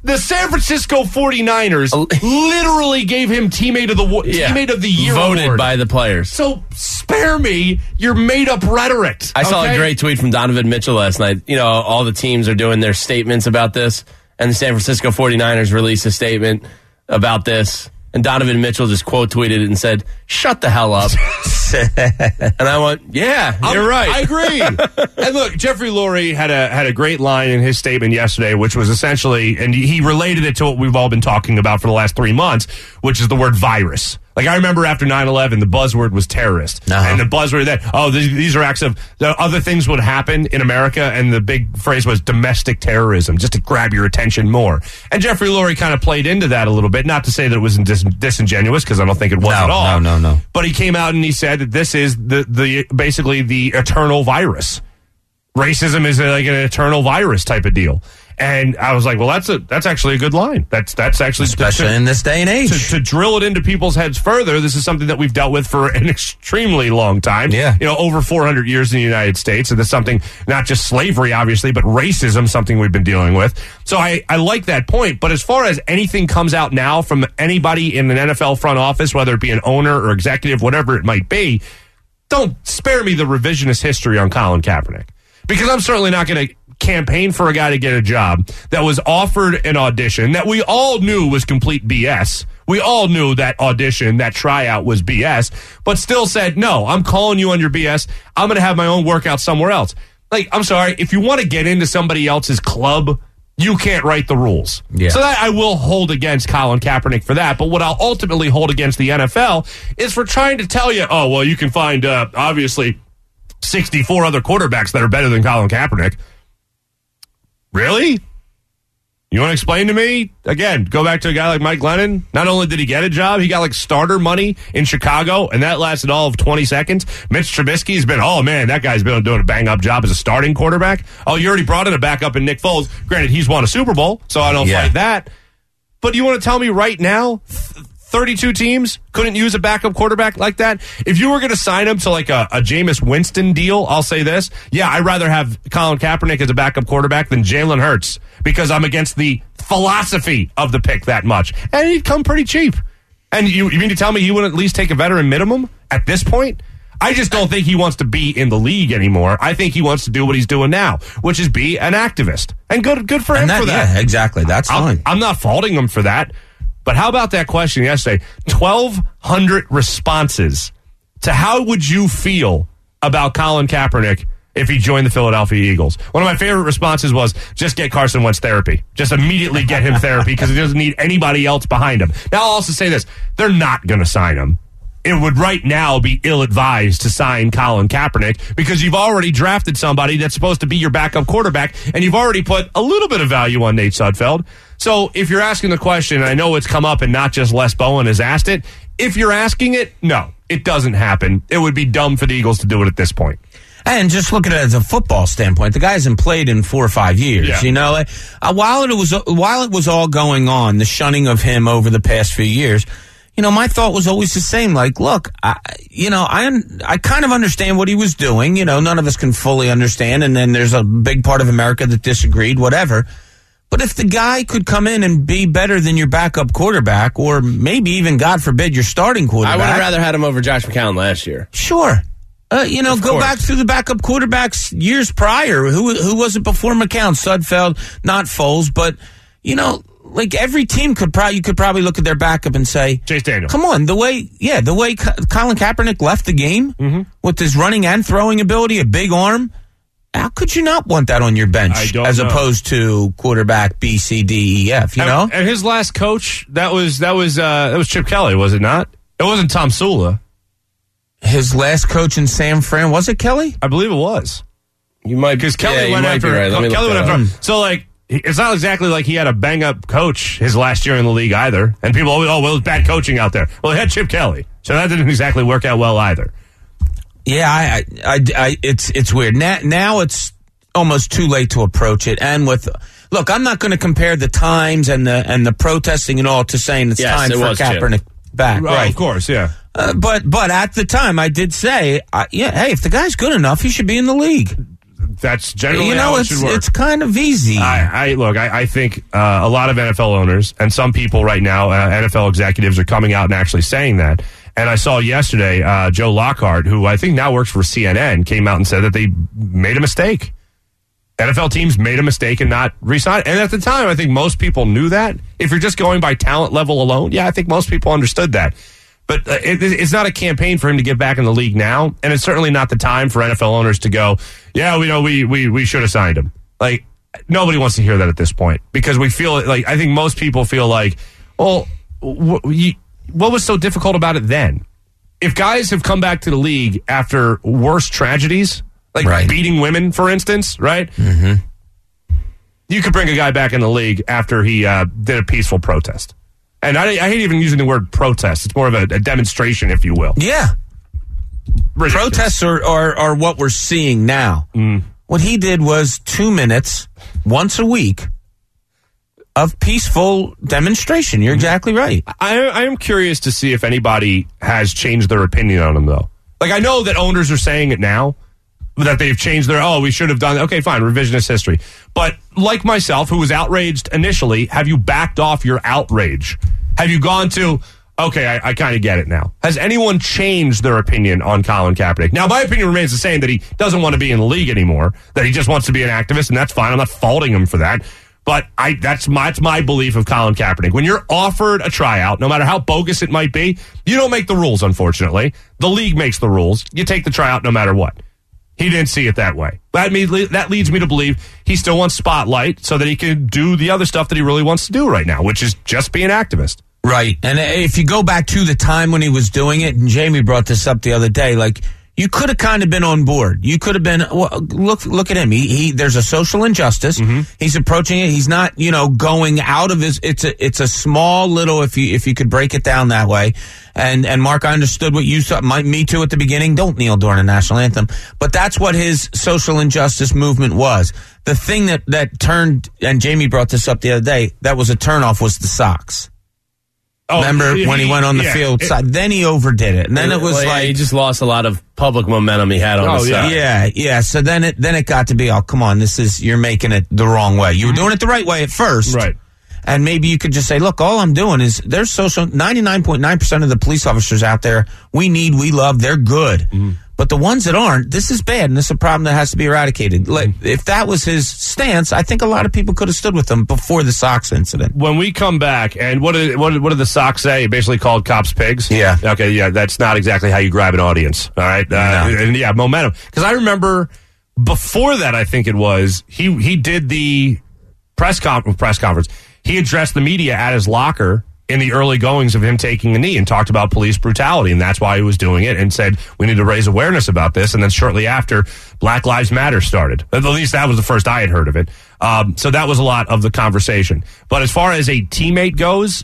[SPEAKER 2] The San Francisco forty-niners literally gave him teammate of the
[SPEAKER 1] yeah.
[SPEAKER 2] teammate of the year
[SPEAKER 1] voted
[SPEAKER 2] award.
[SPEAKER 1] by the players.
[SPEAKER 2] So spare me your made up rhetoric.
[SPEAKER 1] I saw
[SPEAKER 2] okay?
[SPEAKER 1] a great tweet from Donovan Mitchell last night. You know, all the teams are doing their statements about this, and the San Francisco forty-niners released a statement about this, and Donovan Mitchell just quote tweeted it and said, "Shut the hell up." And I went, yeah,
[SPEAKER 2] I'm,
[SPEAKER 1] you're right.
[SPEAKER 2] I agree. And look, Jeffrey Lurie had a had a great line in his statement yesterday, which was essentially, and he related it to what we've all been talking about for the last three months, which is the word virus. Like, I remember after nine eleven, the buzzword was terrorist. Uh-huh. And the buzzword that, oh, these, these are acts of, the other things would happen in America, and the big phrase was domestic terrorism, just to grab your attention more. And Jeffrey Lurie kind of played into that a little bit, not to say that it was dis- disingenuous, because I don't think it was
[SPEAKER 3] no,
[SPEAKER 2] at all.
[SPEAKER 3] No, no, no.
[SPEAKER 2] But he came out and he said that this is the, the basically the eternal virus. Racism is like an eternal virus type of deal. And I was like, well, that's a that's actually a good line. That's that's actually
[SPEAKER 3] especially
[SPEAKER 2] to,
[SPEAKER 3] in this day and age.
[SPEAKER 2] To, to drill it into people's heads further, this is something that we've dealt with for an extremely long time.
[SPEAKER 3] Yeah,
[SPEAKER 2] you know, over four hundred years in the United States, and it's something not just slavery, obviously, but racism, something we've been dealing with. So I I like that point. But as far as anything comes out now from anybody in an N F L front office, whether it be an owner or executive, whatever it might be, don't spare me the revisionist history on Colin Kaepernick, because I'm certainly not going to campaign for a guy to get a job that was offered an audition that we all knew was complete B S. We all knew that audition, that tryout was B S, but still said, no, I'm calling you on your B S. I'm going to have my own workout somewhere else. Like, I'm sorry, if you want to get into somebody else's club, you can't write the rules.
[SPEAKER 3] Yeah.
[SPEAKER 2] So that I will hold against Colin Kaepernick for that. But what I'll ultimately hold against the N F L is for trying to tell you, oh, well, you can find, uh, obviously, sixty-four other quarterbacks that are better than Colin Kaepernick. Really? You want to explain to me? Again, go back to a guy like Mike Glennon. Not only did he get a job, he got like starter money in Chicago, and that lasted all of twenty seconds. Mitch Trubisky's been, oh man, that guy's been doing a bang-up job as a starting quarterback. Oh, you already brought in a backup in Nick Foles. Granted, he's won a Super Bowl, so I don't
[SPEAKER 3] yeah.
[SPEAKER 2] fight that. But you want to tell me right now, thirty-two teams couldn't use a backup quarterback like that? If you were going to sign him to like a, a Jameis Winston deal, I'll say this. Yeah, I'd rather have Colin Kaepernick as a backup quarterback than Jalen Hurts, because I'm against the philosophy of the pick that much. And he'd come pretty cheap. And you, you mean to tell me he wouldn't at least take a veteran minimum at this point? I just don't think he wants to be in the league anymore. I think he wants to do what he's doing now, which is be an activist. And good good for him
[SPEAKER 3] that,
[SPEAKER 2] for that.
[SPEAKER 3] Yeah, exactly. That's
[SPEAKER 2] I'm,
[SPEAKER 3] fine.
[SPEAKER 2] I'm not faulting him for that. But how about that question yesterday? twelve hundred responses to how would you feel about Colin Kaepernick if he joined the Philadelphia Eagles. One of my favorite responses was, just get Carson Wentz therapy. Just immediately get him therapy because he doesn't need anybody else behind him. Now, I'll also say this. They're not going to sign him. It would right now be ill-advised to sign Colin Kaepernick because you've already drafted somebody that's supposed to be your backup quarterback, and you've already put a little bit of value on Nate Sudfeld. So if you're asking the question, and I know it's come up and not just Les Bowen has asked it, if you're asking it, no, it doesn't happen. It would be dumb for the Eagles to do it at this point.
[SPEAKER 3] And just look at it as a football standpoint, the guy hasn't played in four or five years.
[SPEAKER 2] Yeah.
[SPEAKER 3] You know, uh, while it was while it was all going on, the shunning of him over the past few years, you know, my thought was always the same. Like, look, I, you know, I I kind of understand what he was doing. You know, none of us can fully understand, and then there's a big part of America that disagreed. Whatever. But if the guy could come in and be better than your backup quarterback, or maybe even, God forbid, your starting quarterback,
[SPEAKER 1] I would have rather had him over Josh McCown last year.
[SPEAKER 3] Sure. Uh, you know,
[SPEAKER 1] of
[SPEAKER 3] go
[SPEAKER 1] course.
[SPEAKER 3] back through the backup quarterbacks years prior. Who who was it before McCown? Sudfeld, not Foles, but you know, like every team could probably you could probably look at their backup and say,
[SPEAKER 2] Chase Daniel.
[SPEAKER 3] Come on, the way yeah, the way Colin Kaepernick left the game
[SPEAKER 2] mm-hmm.
[SPEAKER 3] with his running and throwing ability, a big arm. How could you not want that on your bench as
[SPEAKER 2] know.
[SPEAKER 3] opposed to quarterback B, C, D, E, F? You
[SPEAKER 2] and,
[SPEAKER 3] know,
[SPEAKER 2] and his last coach that was that was uh, that was Chip Kelly, was it not? It wasn't Tom Sula.
[SPEAKER 3] His last coach in San Fran, was it Kelly?
[SPEAKER 2] I believe it was.
[SPEAKER 1] You might
[SPEAKER 2] because Kelly
[SPEAKER 1] yeah, you
[SPEAKER 2] went
[SPEAKER 1] might
[SPEAKER 2] after
[SPEAKER 1] be right. Let me
[SPEAKER 2] Kelly
[SPEAKER 1] look
[SPEAKER 2] went
[SPEAKER 1] that
[SPEAKER 2] after.
[SPEAKER 1] up.
[SPEAKER 2] So like, it's not exactly like he had a bang up coach his last year in the league either. And people always, oh well, it's bad coaching out there. Well, he had Chip Kelly, so that didn't exactly work out well either.
[SPEAKER 3] Yeah, I, I, I, I it's it's weird now. Now it's almost too late to approach it. And with look, I'm not going to compare the times and the and the protesting and all to saying it's
[SPEAKER 1] yes,
[SPEAKER 3] time
[SPEAKER 1] it
[SPEAKER 3] for
[SPEAKER 1] was
[SPEAKER 3] Kaepernick
[SPEAKER 1] Chip.
[SPEAKER 3] back.
[SPEAKER 2] Oh,
[SPEAKER 3] right,
[SPEAKER 2] of course, yeah.
[SPEAKER 3] Uh, but but at the time, I did say, uh, yeah, hey, if the guy's good enough, he should be in the league.
[SPEAKER 2] That's generally
[SPEAKER 3] you know,
[SPEAKER 2] how it
[SPEAKER 3] it's,
[SPEAKER 2] should work.
[SPEAKER 3] It's kind of easy.
[SPEAKER 2] I, I Look, I, I think uh, a lot of N F L owners and some people right now, uh, N F L executives, are coming out and actually saying that. And I saw yesterday uh, Joe Lockhart, who I think now works for C N N, came out and said that they made a mistake. N F L teams made a mistake in not re-signing. And at the time, I think most people knew that. If you're just going by talent level alone, yeah, I think most people understood that. But uh, it, it's not a campaign for him to get back in the league now, and it's certainly not the time for N F L owners to go, yeah, we know we we we should have signed him. Like, nobody wants to hear that at this point, because we feel like, I think most people feel like, well, wh- you, what was so difficult about it then? If guys have come back to the league after worse tragedies, like right. beating women, for instance, right? Mm-hmm. You could bring a guy back in the league after he uh, did a peaceful protest. And I, I hate even using the word protest. It's more of a, a demonstration, if you will.
[SPEAKER 3] Yeah.
[SPEAKER 2] Ridiculous.
[SPEAKER 3] Protests are, are, are what we're seeing now.
[SPEAKER 2] Mm.
[SPEAKER 3] What he did was two minutes, once a week, of peaceful demonstration. You're exactly right.
[SPEAKER 2] I, I am curious to see if anybody has changed their opinion on him, though. Like, I know that owners are saying it now, that they've changed their, oh, we should have done that. Okay, fine, revisionist history. But like myself, who was outraged initially, have you backed off your outrage? Have you gone to, okay, I, I kind of get it now. Has anyone changed their opinion on Colin Kaepernick? Now, my opinion remains the same, that he doesn't want to be in the league anymore, that he just wants to be an activist, and that's fine. I'm not faulting him for that. But I that's my, that's my belief of Colin Kaepernick. When you're offered a tryout, no matter how bogus it might be, you don't make the rules, unfortunately. The league makes the rules. You take the tryout no matter what. He didn't see it that way. That, means, that leads me to believe he still wants spotlight so that he can do the other stuff that he really wants to do right now, which is just be an activist.
[SPEAKER 3] Right. And if you go back to the time when he was doing it, and Jamie brought this up the other day, like, you could have kind of been on board. You could have been, well, look look at him. He, he There's a social injustice. Mm-hmm. He's approaching it. He's not, you know, going out of his, it's a it's a small little, if you if you could break it down that way. And and Mark, I understood what you saw, my, me too at the beginning. Don't kneel during a national anthem. But that's what his social injustice movement was. The thing that, that turned, and Jamie brought this up the other day, that was a turnoff was the socks. Oh, Remember he, when he went on the yeah, field it, side? Then he overdid it, and then it was
[SPEAKER 1] well, yeah,
[SPEAKER 3] like
[SPEAKER 1] he just lost a lot of public momentum he had on
[SPEAKER 3] oh,
[SPEAKER 1] the
[SPEAKER 3] yeah.
[SPEAKER 1] side.
[SPEAKER 3] Yeah, yeah. So then it then it got to be, oh, come on, this is you're making it the wrong way. You were doing it the right way at first,
[SPEAKER 2] right?
[SPEAKER 3] And maybe you could just say, look, all I'm doing is there's social. ninety-nine point nine percent of the police officers out there we need, we love, they're good. Mm. But the ones that aren't, this is bad, and this is a problem that has to be eradicated. Like, if that was his stance, I think a lot of people could have stood with him before the socks incident.
[SPEAKER 2] When we come back, and what did what did, what did the socks say? It basically called cops pigs?
[SPEAKER 3] Yeah.
[SPEAKER 2] Okay, yeah, that's not exactly how you grab an audience, all right? Uh,
[SPEAKER 3] no.
[SPEAKER 2] And yeah, momentum. Because I remember before that, I think it was, he, he did the press, com- press conference. He addressed the media at his locker in the early goings of him taking a knee and talked about police brutality, and that's why he was doing it, and said we need to raise awareness about this. And then shortly after, Black Lives Matter started. At least that was the first I had heard of it. Um, so that was a lot of the conversation. But as far as a teammate goes,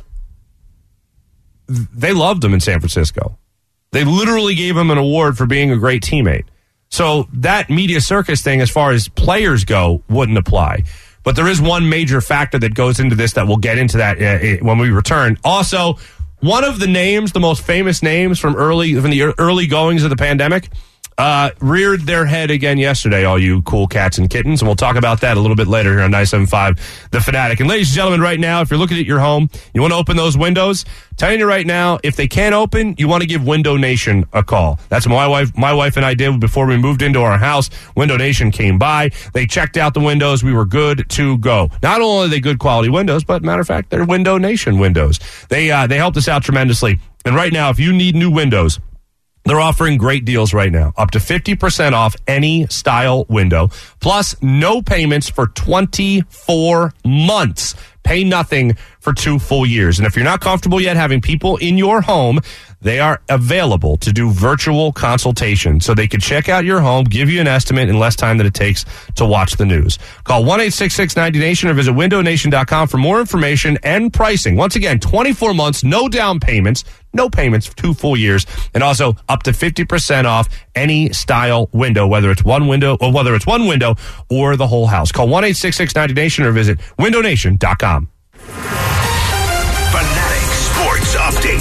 [SPEAKER 2] they loved him in San Francisco. They literally gave him an award for being a great teammate. So that media circus thing, as far as players go, wouldn't apply. But there is one major factor that goes into this that we'll get into that uh, when we return. Also, one of the names, the most famous names from early from the early goings of the pandemic, uh, reared their head again yesterday, all you cool cats and kittens. And we'll talk about that a little bit later here on nine seven five The Fanatic. And ladies and gentlemen, right now, if you're looking at your home, you want to open those windows, telling you right now, if they can't open, you want to give Window Nation a call. That's what my wife, my wife and I did before we moved into our house. Window Nation came by. They checked out the windows. We were good to go. Not only are they good quality windows, but matter of fact, they're Window Nation windows. They, uh, they helped us out tremendously. And right now, if you need new windows, they're offering great deals right now. Up to fifty percent off any style window. Plus, no payments for twenty-four months. Pay nothing for two full years. And if you're not comfortable yet having people in your home, they are available to do virtual consultation. So they could check out your home, give you an estimate in less time than it takes to watch the news. Call one eight six six ninety nation or visit window nation dot com for more information and pricing. Once again, twenty-four months, no down payments, no payments for two full years, and also up to fifty percent off any style window, whether it's one window or whether it's one window or the whole house. Call one eight six six ninety nation or visit window nation dot com.
[SPEAKER 5] Fanatic Sports Update.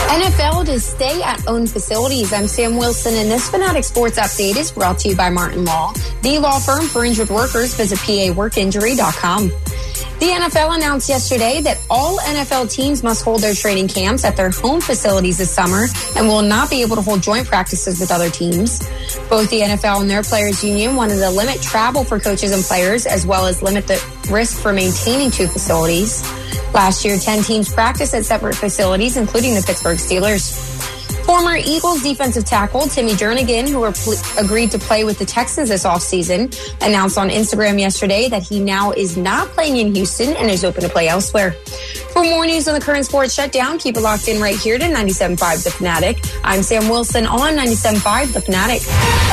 [SPEAKER 4] N F L to stay at own facilities. I'm Sam Wilson, and this Fanatic Sports Update is brought to you by Martin Law, the law firm for injured workers. Visit P A work injury dot com. The N F L announced yesterday that all N F L teams must hold their training camps at their home facilities this summer and will not be able to hold joint practices with other teams. Both the N F L and their players' union wanted to limit travel for coaches and players, as well as limit the risk for maintaining two facilities. Last year, ten teams practiced at separate facilities, including the Pittsburgh Steelers. Former Eagles defensive tackle Timmy Jernigan, who pl- agreed to play with the Texans this offseason, announced on Instagram yesterday that he now is not playing in Houston and is open to play elsewhere. For more news on the current sports shutdown, keep it locked in right here to ninety-seven point five The Fanatic. I'm Sam Wilson on ninety-seven point five The Fanatic.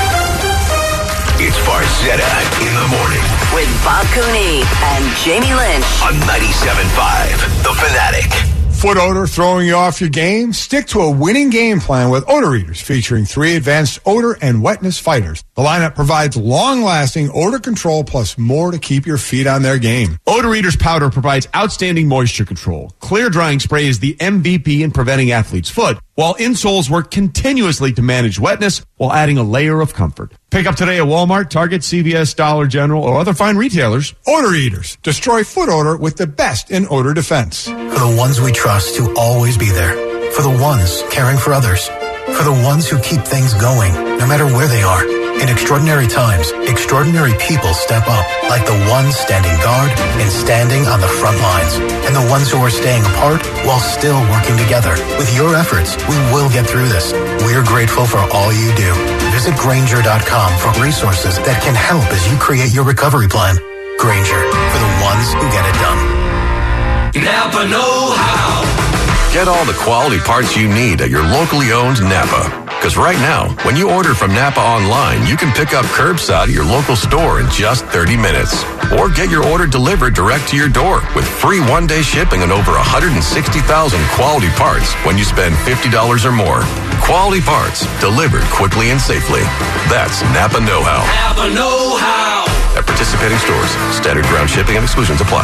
[SPEAKER 5] It's Farzetta in the morning
[SPEAKER 6] with Bob Cooney and Jamie Lynch
[SPEAKER 5] on ninety-seven point five The Fanatic.
[SPEAKER 17] Foot odor throwing you off your game? Stick to a winning game plan with Odor Eaters, featuring three advanced odor and wetness fighters. The lineup provides long-lasting odor control plus more to keep your feet on their game.
[SPEAKER 2] Odor Eaters powder provides outstanding moisture control. Clear drying spray is the M V P in preventing athlete's foot, while insoles work continuously to manage wetness while adding a layer of comfort. Pick up today at Walmart, Target, C V S, Dollar General, or other fine retailers.
[SPEAKER 17] Odor Eaters. Destroy foot odor with the best in odor defense.
[SPEAKER 14] For the ones we trust to always be there. For the ones caring for others. For the ones who keep things going, no matter where they are. In extraordinary times, extraordinary people step up, like the ones standing guard and standing on the front lines, and the ones who are staying apart while still working together. With your efforts, we will get through this. We're grateful for all you do. Visit Grainger dot com for resources that can help as you create your recovery plan. Grainger, for the ones who get it done.
[SPEAKER 5] Napa know-how. Get all the quality parts you need at your locally owned Napa. Because right now, when you order from Napa online, you can pick up curbside at your local store in just thirty minutes. Or get your order delivered direct to your door with free one-day shipping on over one hundred sixty thousand quality parts when you spend fifty dollars or more. Quality parts delivered quickly and safely. That's Napa know-how.
[SPEAKER 18] Napa know-how.
[SPEAKER 5] At participating stores, standard ground shipping and exclusions apply.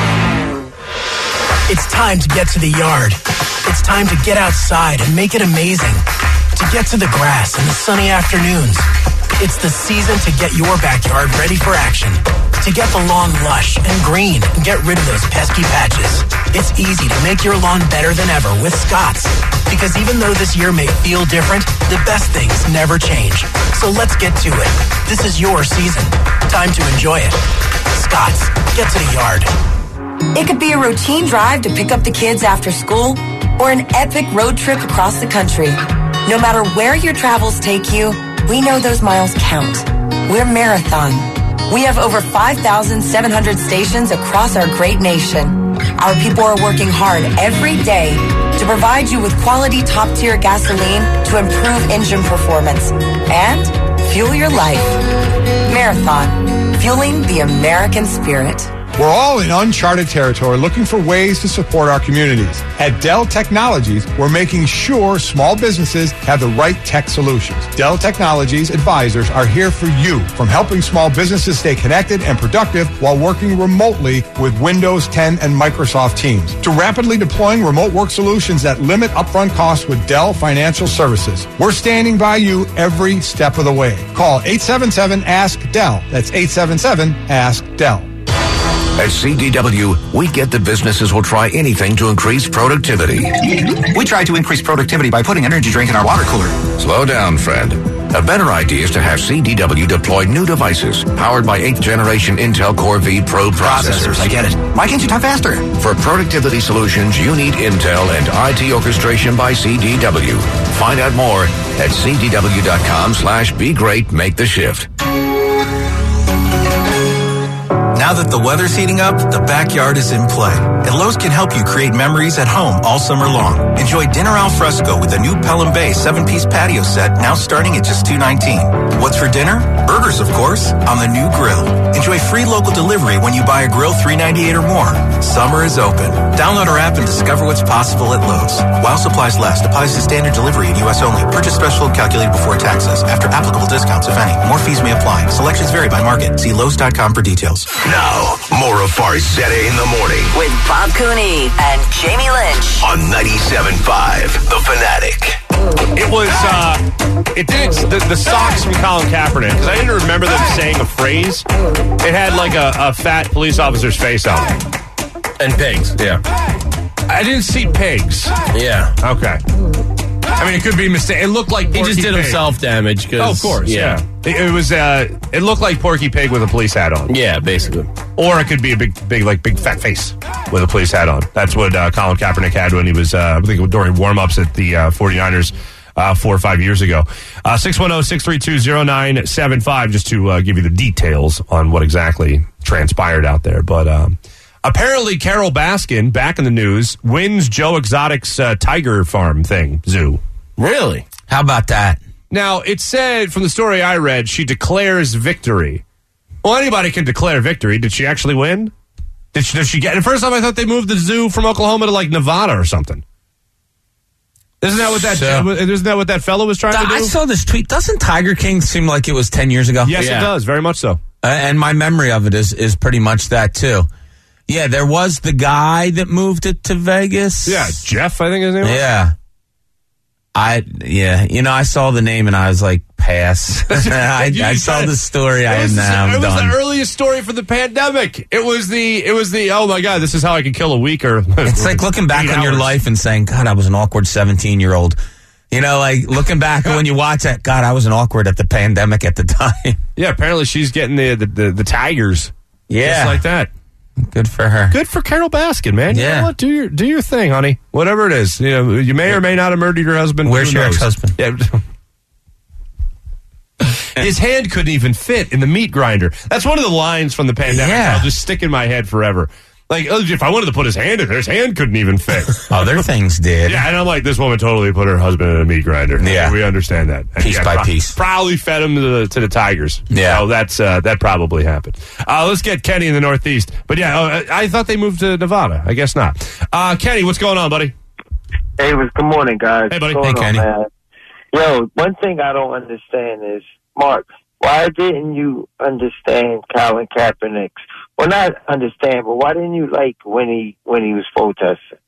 [SPEAKER 19] It's time to get to the yard. It's time to get outside and make it amazing. To get to the grass in the sunny afternoons. It's the season to get your backyard ready for action. To get the lawn lush and green and get rid of those pesky patches. It's easy to make your lawn better than ever with Scotts. Because even though this year may feel different, the best things never change. So let's get to it. This is your season. Time to enjoy it. Scotts, get to the yard.
[SPEAKER 13] It could be a routine drive to pick up the kids after school or an epic road trip across the country. No matter where your travels take you, we know those miles count. We're Marathon. We have over five thousand seven hundred stations across our great nation. Our people are working hard every day to provide you with quality top-tier gasoline to improve engine performance and fuel your life. Marathon, fueling the American spirit.
[SPEAKER 17] We're all in uncharted territory looking for ways to support our communities. At Dell Technologies, we're making sure small businesses have the right tech solutions. Dell Technologies advisors are here for you, from helping small businesses stay connected and productive while working remotely with Windows ten and Microsoft Teams, to rapidly deploying remote work solutions that limit upfront costs with Dell Financial Services. We're standing by you every step of the way. Call eight seven seven, ask Dell. That's eight seven seven, ask Dell.
[SPEAKER 5] At C D W, we get that businesses will try anything to increase productivity.
[SPEAKER 20] We try to increase productivity by putting energy drink in our water cooler.
[SPEAKER 5] Slow down, friend. A better idea is to have C D W deploy new devices powered by eighth generation Intel Core V Pro processors.
[SPEAKER 20] processors. I get it. Why can't you talk faster?
[SPEAKER 5] For productivity solutions, you need Intel and I T orchestration by C D W. Find out more at cdw.com slash be great, make the shift.
[SPEAKER 15] Now that the weather's heating up, the backyard is in play. And Lowe's can help you create memories at home all summer long. Enjoy dinner al fresco with the new Pelham Bay seven-piece patio set, now starting at just two nineteen. What's for dinner? Burgers, of course, on the new grill. Enjoy free local delivery when you buy a grill three ninety-eight or more. Summer is open. Download our app and discover what's possible at Lowe's. While supplies last, applies to standard delivery in U S only. Purchase special calculated before taxes. After applicable discounts, if any. More fees may apply. Selections vary by market. See Lowe's dot com for details.
[SPEAKER 5] Now, more of Farzetta in the morning
[SPEAKER 6] with Bob Cooney and Jamie Lynch.
[SPEAKER 11] On ninety-seven point five, The Fanatic.
[SPEAKER 2] It was, uh, it didn't, the, the socks from Colin Kaepernick, because I didn't remember them saying a phrase. It had like a, a fat police officer's face on it.
[SPEAKER 1] And pigs, yeah.
[SPEAKER 2] I didn't see pigs.
[SPEAKER 1] Yeah.
[SPEAKER 2] Okay. I mean, it could be a mistake. It looked like Porky
[SPEAKER 1] He just did
[SPEAKER 2] Pig.
[SPEAKER 1] himself damage.
[SPEAKER 2] Oh, of course, yeah. yeah. It, it was, uh, it looked like Porky Pig with a police hat on.
[SPEAKER 1] Yeah, basically.
[SPEAKER 2] Or it could be a big, big, like, big fat face with a police hat on. That's what uh, Colin Kaepernick had when he was, uh, I think, during warm-ups at the uh, 49ers uh, four or five years ago. Uh, six one zero, six three two, zero nine seven five, just to uh, give you the details on what exactly transpired out there. But um, apparently Carol Baskin, back in the news, wins Joe Exotic's uh, Tiger Farm thing, zoo.
[SPEAKER 1] Really?
[SPEAKER 3] How about that?
[SPEAKER 2] Now, it said from the story I read, she declares victory. Well, anybody can declare victory. Did she actually win? Did she, did she get? The first time I thought they moved the zoo from Oklahoma to like Nevada or something. Isn't that what that?
[SPEAKER 3] So,
[SPEAKER 2] isn't that what that fellow was trying to do?
[SPEAKER 3] I saw this tweet. Doesn't Tiger King seem like it was ten years ago?
[SPEAKER 2] Yes, yeah. It does. Very much so.
[SPEAKER 3] Uh, and my memory of it is is pretty much that too. Yeah, there was the guy that moved it to Vegas.
[SPEAKER 2] Yeah, Jeff, I think his name was.
[SPEAKER 3] Yeah. I yeah, you know, I saw the name and I was like, pass. I, I saw the story. I am now
[SPEAKER 2] It was
[SPEAKER 3] done.
[SPEAKER 2] the earliest story for the pandemic. It was the it was the oh my god, this is how I can kill a week or.
[SPEAKER 3] It's like looking back on your life and saying, God, I was an awkward seventeen year old. You know, like looking back when you watch that, God, I was an awkward at the pandemic at the time.
[SPEAKER 2] Yeah, apparently she's getting the the, the, the tigers.
[SPEAKER 3] Yeah,
[SPEAKER 2] just like that.
[SPEAKER 3] Good for her.
[SPEAKER 2] Good for Carol Baskin, man. You
[SPEAKER 3] Yeah.
[SPEAKER 2] know what? Do your do your thing, honey. Whatever it is. You know, you may or may not have murdered your husband.
[SPEAKER 3] Where's
[SPEAKER 2] Who
[SPEAKER 3] your
[SPEAKER 2] knows?
[SPEAKER 3] ex-husband?
[SPEAKER 2] Yeah. His hand couldn't even fit in the meat grinder. That's one of the lines from the pandemic.
[SPEAKER 3] Yeah.
[SPEAKER 2] I'll just stick in my head forever. Like, if I wanted to put his hand in there, his hand couldn't even fit.
[SPEAKER 3] Other things did.
[SPEAKER 2] Yeah, and I'm like, this woman totally put her husband in a meat grinder.
[SPEAKER 3] Yeah.
[SPEAKER 2] We understand that. And
[SPEAKER 3] Piece
[SPEAKER 2] yeah,
[SPEAKER 3] by
[SPEAKER 2] pro-
[SPEAKER 3] piece.
[SPEAKER 2] Probably fed him to the, to the tigers.
[SPEAKER 3] Yeah.
[SPEAKER 2] So that's, uh, that probably happened. Uh, let's get Kenny in the Northeast. But yeah, uh, I thought they moved to Nevada. I guess not. Uh, Kenny, what's going on, buddy?
[SPEAKER 18] Hey, what's good morning, guys.
[SPEAKER 2] Hey, buddy.
[SPEAKER 18] What's
[SPEAKER 3] Hey,
[SPEAKER 18] going
[SPEAKER 3] Kenny.
[SPEAKER 18] on, man? Yo, one thing I don't understand is, Mark, why didn't you understand Colin Kaepernick's? Well, not understand, but why didn't you like when he when he was protesting?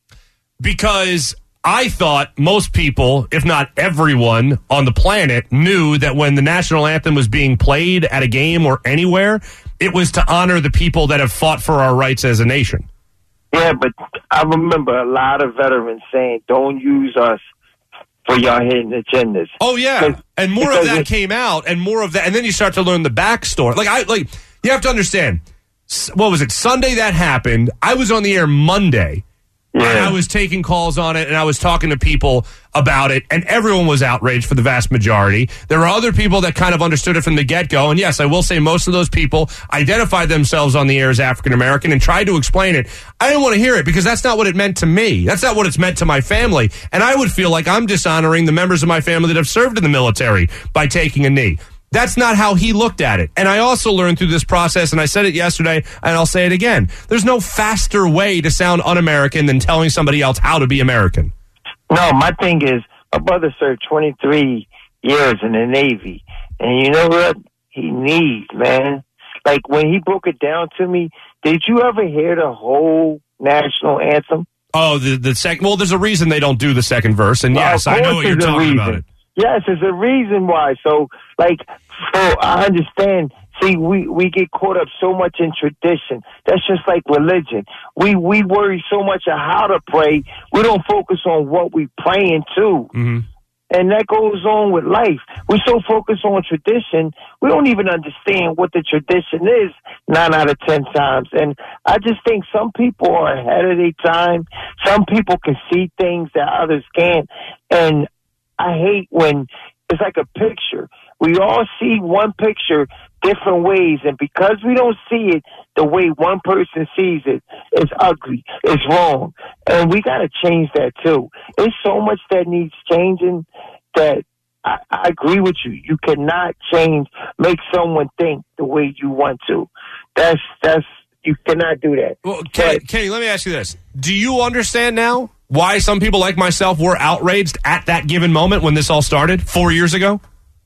[SPEAKER 2] Because I thought most people, if not everyone on the planet, knew that when the national anthem was being played at a game or anywhere, it was to honor the people that have fought for our rights as a nation.
[SPEAKER 18] Yeah, but I remember a lot of veterans saying, "Don't use us for your hidden agendas."
[SPEAKER 2] Oh yeah,
[SPEAKER 18] Because-
[SPEAKER 2] and more of
[SPEAKER 18] because
[SPEAKER 2] that
[SPEAKER 18] it-
[SPEAKER 2] came out, and more of that, and then you start to learn the backstory. Like I, like you have to understand. s- What was it? Sunday that happened. I was on the air Monday. And I was taking calls on it, and I was talking to people about it, and everyone was outraged for the vast majority. There were other people that kind of understood it from the get-go, and yes, I will say most of those people identified themselves on the air as African-American and tried to explain it. I didn't want to hear it because that's not what it meant to me. That's not what it's meant to my family, and I would feel like I'm dishonoring the members of my family that have served in the military by taking a knee. That's not how he looked at it. And I also learned through this process, and I said it yesterday, and I'll say it again. There's no faster way to sound un-American than telling somebody else how to be American.
[SPEAKER 18] No, my thing is, my brother served twenty-three years in the Navy, and you know what he needs, man? Like, when he broke it down to me, did you ever hear the whole national anthem?
[SPEAKER 2] Oh, the the second. Well, there's a reason they don't do the second verse, and
[SPEAKER 18] Well,
[SPEAKER 2] yes,
[SPEAKER 18] of
[SPEAKER 2] I know
[SPEAKER 18] course
[SPEAKER 2] what you're
[SPEAKER 18] there's a
[SPEAKER 2] talking
[SPEAKER 18] reason.
[SPEAKER 2] about. It.
[SPEAKER 18] Yes, there's a reason why. So, like, so I understand. See, we, we get caught up so much in tradition. That's just like religion. We we worry so much of how to pray. We don't focus on what we praying to.
[SPEAKER 2] Mm-hmm.
[SPEAKER 18] And that goes on with life. We're so focused on tradition, we don't even understand what the tradition is nine out of ten times. And I just think some people are ahead of their time. Some people can see things that others can't. And I hate when it's like a picture. We all see one picture different ways, and because we don't see it the way one person sees it, it's ugly, it's wrong, and we got to change that too. There's so much that needs changing that I, I agree with you. You cannot change, make someone think the way you want to. That's that's you cannot do that.
[SPEAKER 2] Well, Kenny, Kenny, let me ask you this: do you understand now why some people like myself were outraged at that given moment when this all started four years ago?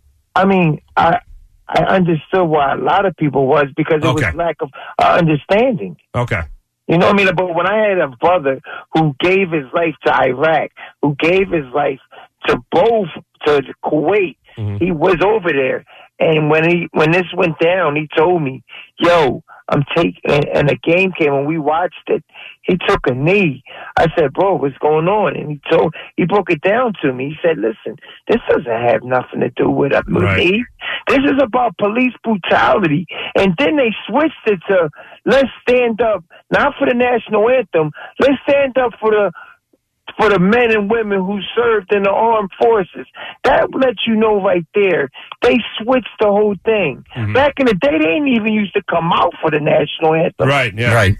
[SPEAKER 18] I mean, I I understood why a lot of people was because it
[SPEAKER 2] Okay.
[SPEAKER 18] was lack of uh, understanding.
[SPEAKER 2] Okay.
[SPEAKER 18] You know what I mean? But when I had a brother who gave his life to Iraq, who gave his life to both, to Kuwait, mm-hmm. he was over there. And when he when this went down, he told me, yo, I'm taking, and the game came and we watched it. He took a knee. I said, bro, what's going on? And he told, he broke it down to me. He said, listen, this doesn't have nothing to do with a
[SPEAKER 2] Right.
[SPEAKER 18] knee. This is about police brutality. And then they switched it to, let's stand up, not for the national anthem, let's stand up for the for the men and women who served in the armed forces. That lets you know right there, they switched the whole thing.
[SPEAKER 2] Mm-hmm.
[SPEAKER 18] Back in the day, they didn't even used to come out for the national anthem.
[SPEAKER 2] Right, yeah.
[SPEAKER 3] Right.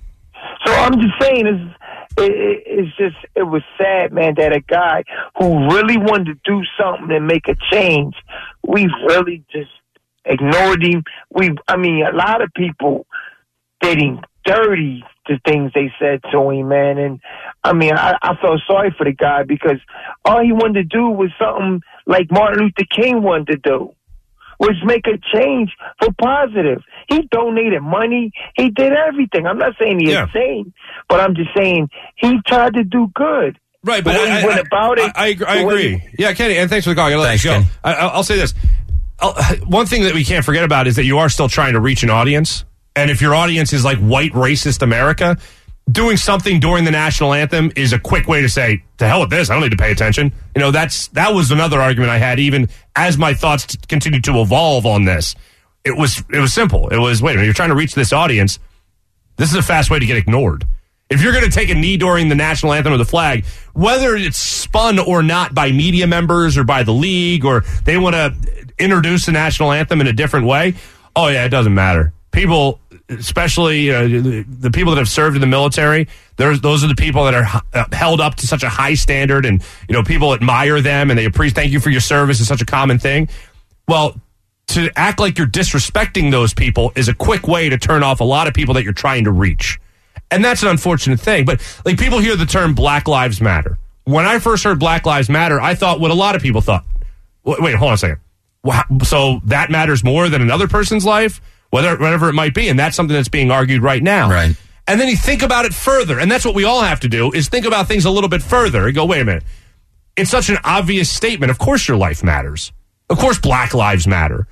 [SPEAKER 18] So I'm just saying, it's, it, it, it's just, it was sad, man, that a guy who really wanted to do something and make a change, we really just ignored him. We, I mean, a lot of people did him dirty, the things they said to him, man. And I mean, I, I felt sorry for the guy because all he wanted to do was something like Martin Luther King wanted to do, was make a change for positive. He donated money. He did everything. I'm not saying he's
[SPEAKER 2] Yeah.
[SPEAKER 18] insane, but I'm just saying he tried to do good.
[SPEAKER 2] Right, but
[SPEAKER 18] the way
[SPEAKER 2] I,
[SPEAKER 18] he went
[SPEAKER 2] I,
[SPEAKER 18] about it.
[SPEAKER 2] I, I, I
[SPEAKER 18] the way-
[SPEAKER 2] agree. Yeah, Kenny, and thanks for the call. I'll let
[SPEAKER 3] Thanks,
[SPEAKER 2] you go.
[SPEAKER 3] Kenny.
[SPEAKER 2] I, I'll say this. I'll, one thing that we can't forget about is that you are still trying to reach an audience. And if your audience is like white racist America, doing something during the national anthem is a quick way to say, to hell with this, I don't need to pay attention. You know, that's that was another argument I had even as my thoughts t- continued to evolve on this. It was it was simple. It was, wait a minute, you're trying to reach this audience. This is a fast way to get ignored. If you're going to take a knee during the national anthem or the flag, whether it's spun or not by media members or by the league, or they want to introduce the national anthem in a different way, oh yeah, it doesn't matter. People, especially uh, the, the people that have served in the military, there's, those are the people that are uh, held up to such a high standard, and you know people admire them and they appreciate. Thank you for your service is such a common thing. Well, to act like you're disrespecting those people is a quick way to turn off a lot of people that you're trying to reach. And that's an unfortunate thing. But like people hear the term Black Lives Matter. When I first heard Black Lives Matter, I thought what a lot of people thought. Wait, hold on a second. Wow, so that matters more than another person's life? Whether, whatever it might be. And that's something that's being argued right now.
[SPEAKER 3] Right.
[SPEAKER 2] And then you think about it further. And that's what we all have to do, is think about things a little bit further and go, wait a minute. It's such an obvious statement. Of course your life matters. Of course Black Lives Matter.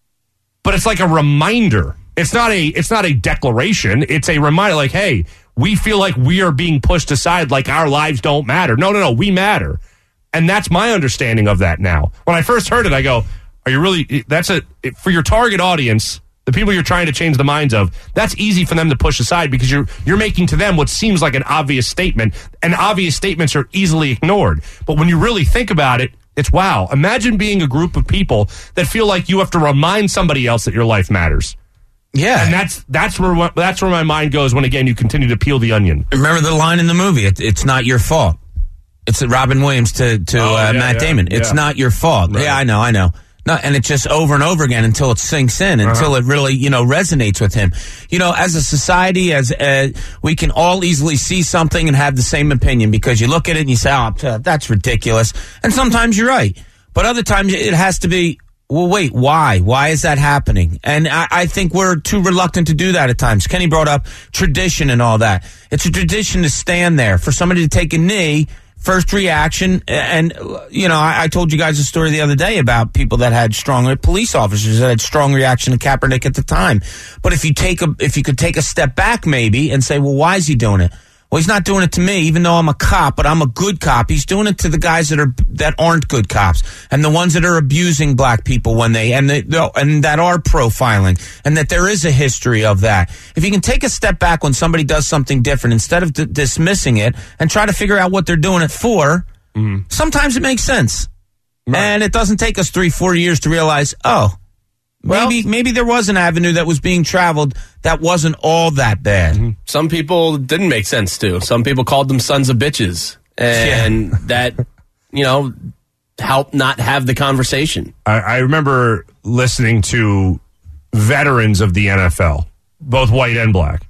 [SPEAKER 2] But it's like a reminder. It's not a it's not a declaration. It's a reminder like, hey, we feel like we are being pushed aside, like our lives don't matter. No, no, no, we matter. And that's my understanding of that now. When I first heard it, I go, are you really, that's a, for your target audience, the people you're trying to change the minds of, that's easy for them to push aside because you're you're making to them what seems like an obvious statement, and obvious statements are easily ignored. But when you really think about it, it's wow. Imagine being a group of people that feel like you have to remind somebody else that your life matters.
[SPEAKER 3] Yeah.
[SPEAKER 2] And that's that's where that's where my mind goes when, again, you continue to peel the onion.
[SPEAKER 3] Remember the line in the movie, it, it's not your fault. It's Robin Williams to, to
[SPEAKER 2] Oh,
[SPEAKER 3] uh,
[SPEAKER 2] yeah,
[SPEAKER 3] Matt
[SPEAKER 2] yeah,
[SPEAKER 3] Damon. It's
[SPEAKER 2] yeah.
[SPEAKER 3] not your fault.
[SPEAKER 2] Right.
[SPEAKER 3] Yeah, I know, I know. No, and it's just over and over again until it sinks in, until
[SPEAKER 2] Uh-huh.
[SPEAKER 3] it really, you know, resonates with him. You know, as a society, as uh, we can all easily see something and have the same opinion because you look at it and you say, oh, t- that's ridiculous. And sometimes you're right. But other times it has to be, well, wait, why? Why is that happening? And I, I think we're too reluctant to do that at times. Kenny brought up tradition and all that. It's a tradition to stand there for somebody to take a knee. First reaction, and, you know, I, I told you guys a story the other day about people that had strong, police officers that had strong reaction to Kaepernick at the time. But if you take a, if you could take a step back maybe and say, well, why is he doing it? Well, he's not doing it to me, even though I'm a cop, but I'm a good cop. He's doing it to the guys that are that aren't good cops, and the ones that are abusing black people when they and they, and that are profiling, and that there is a history of that. If you can take a step back when somebody does something different, instead of d- dismissing it and try to figure out what they're doing it for, mm-hmm. sometimes it makes sense, right. And it doesn't take us three, four years to realize, oh.
[SPEAKER 1] Well,
[SPEAKER 3] maybe maybe there was an avenue that was being traveled that wasn't all that bad.
[SPEAKER 1] Mm-hmm. Some people didn't make sense to. Some people called them sons of bitches. And yeah. that, you know, helped not have the conversation.
[SPEAKER 2] I, I remember listening to veterans of the N F L, both white and black,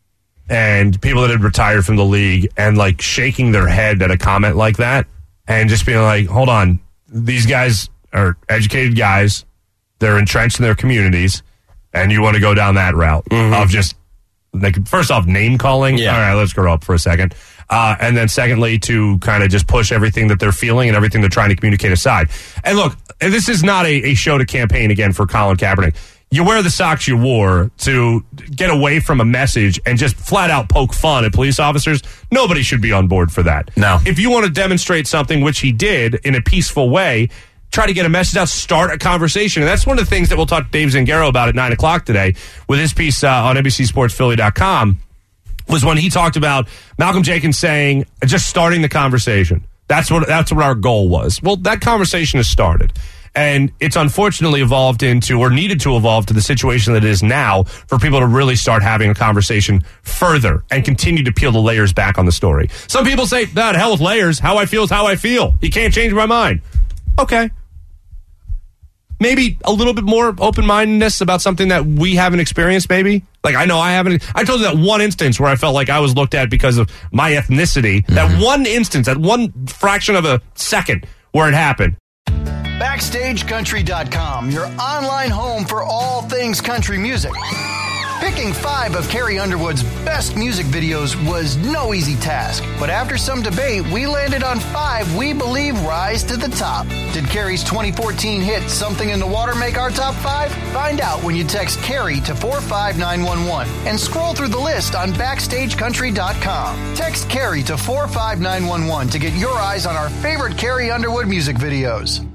[SPEAKER 2] and people that had retired from the league, and like shaking their head at a comment like that and just being like, hold on, these guys are educated guys. They're entrenched in their communities, and you want to go down that route mm-hmm. of just like, first off, name calling.
[SPEAKER 1] Yeah.
[SPEAKER 2] All right, let's grow up for a second. Uh, and then secondly, to kind of just push everything that they're feeling and everything they're trying to communicate aside. And look, this is not a, a show to campaign again for Colin Kaepernick. You wear the socks you wore to get away from a message and just flat out poke fun at police officers. Nobody should be on board for that.
[SPEAKER 3] No.
[SPEAKER 2] If you want to demonstrate something, which he did in a peaceful way, try to get a message out, start a conversation. And that's one of the things that we'll talk to Dave Zangaro about at nine o'clock today with his piece uh, on N B C Sports Philly dot com. Was when he talked about Malcolm Jenkins saying, just starting the conversation. That's what that's what our goal was. Well, that conversation has started. And it's unfortunately evolved into, or needed to evolve to the situation that it is now for people to really start having a conversation further and continue to peel the layers back on the story. Some people say, nah, the hell with layers. How I feel is how I feel. You can't change my mind. Okay. Maybe a little bit more open-mindedness about something that we haven't experienced, maybe. Like, I know I haven't. I told you that one instance where I felt like I was looked at because of my ethnicity. Mm-hmm. That one instance, that one fraction of a second where it happened.
[SPEAKER 10] Backstage Country dot com, your online home for all things country music. Picking five of Carrie Underwood's best music videos was no easy task, but after some debate, we landed on five we believe rise to the top. Did Carrie's twenty fourteen hit Something in the Water make our top five? Find out when you text Carrie to four five nine one one and scroll through the list on Backstage Country dot com. Text Carrie to four five nine one one to get your eyes on our favorite Carrie Underwood music videos.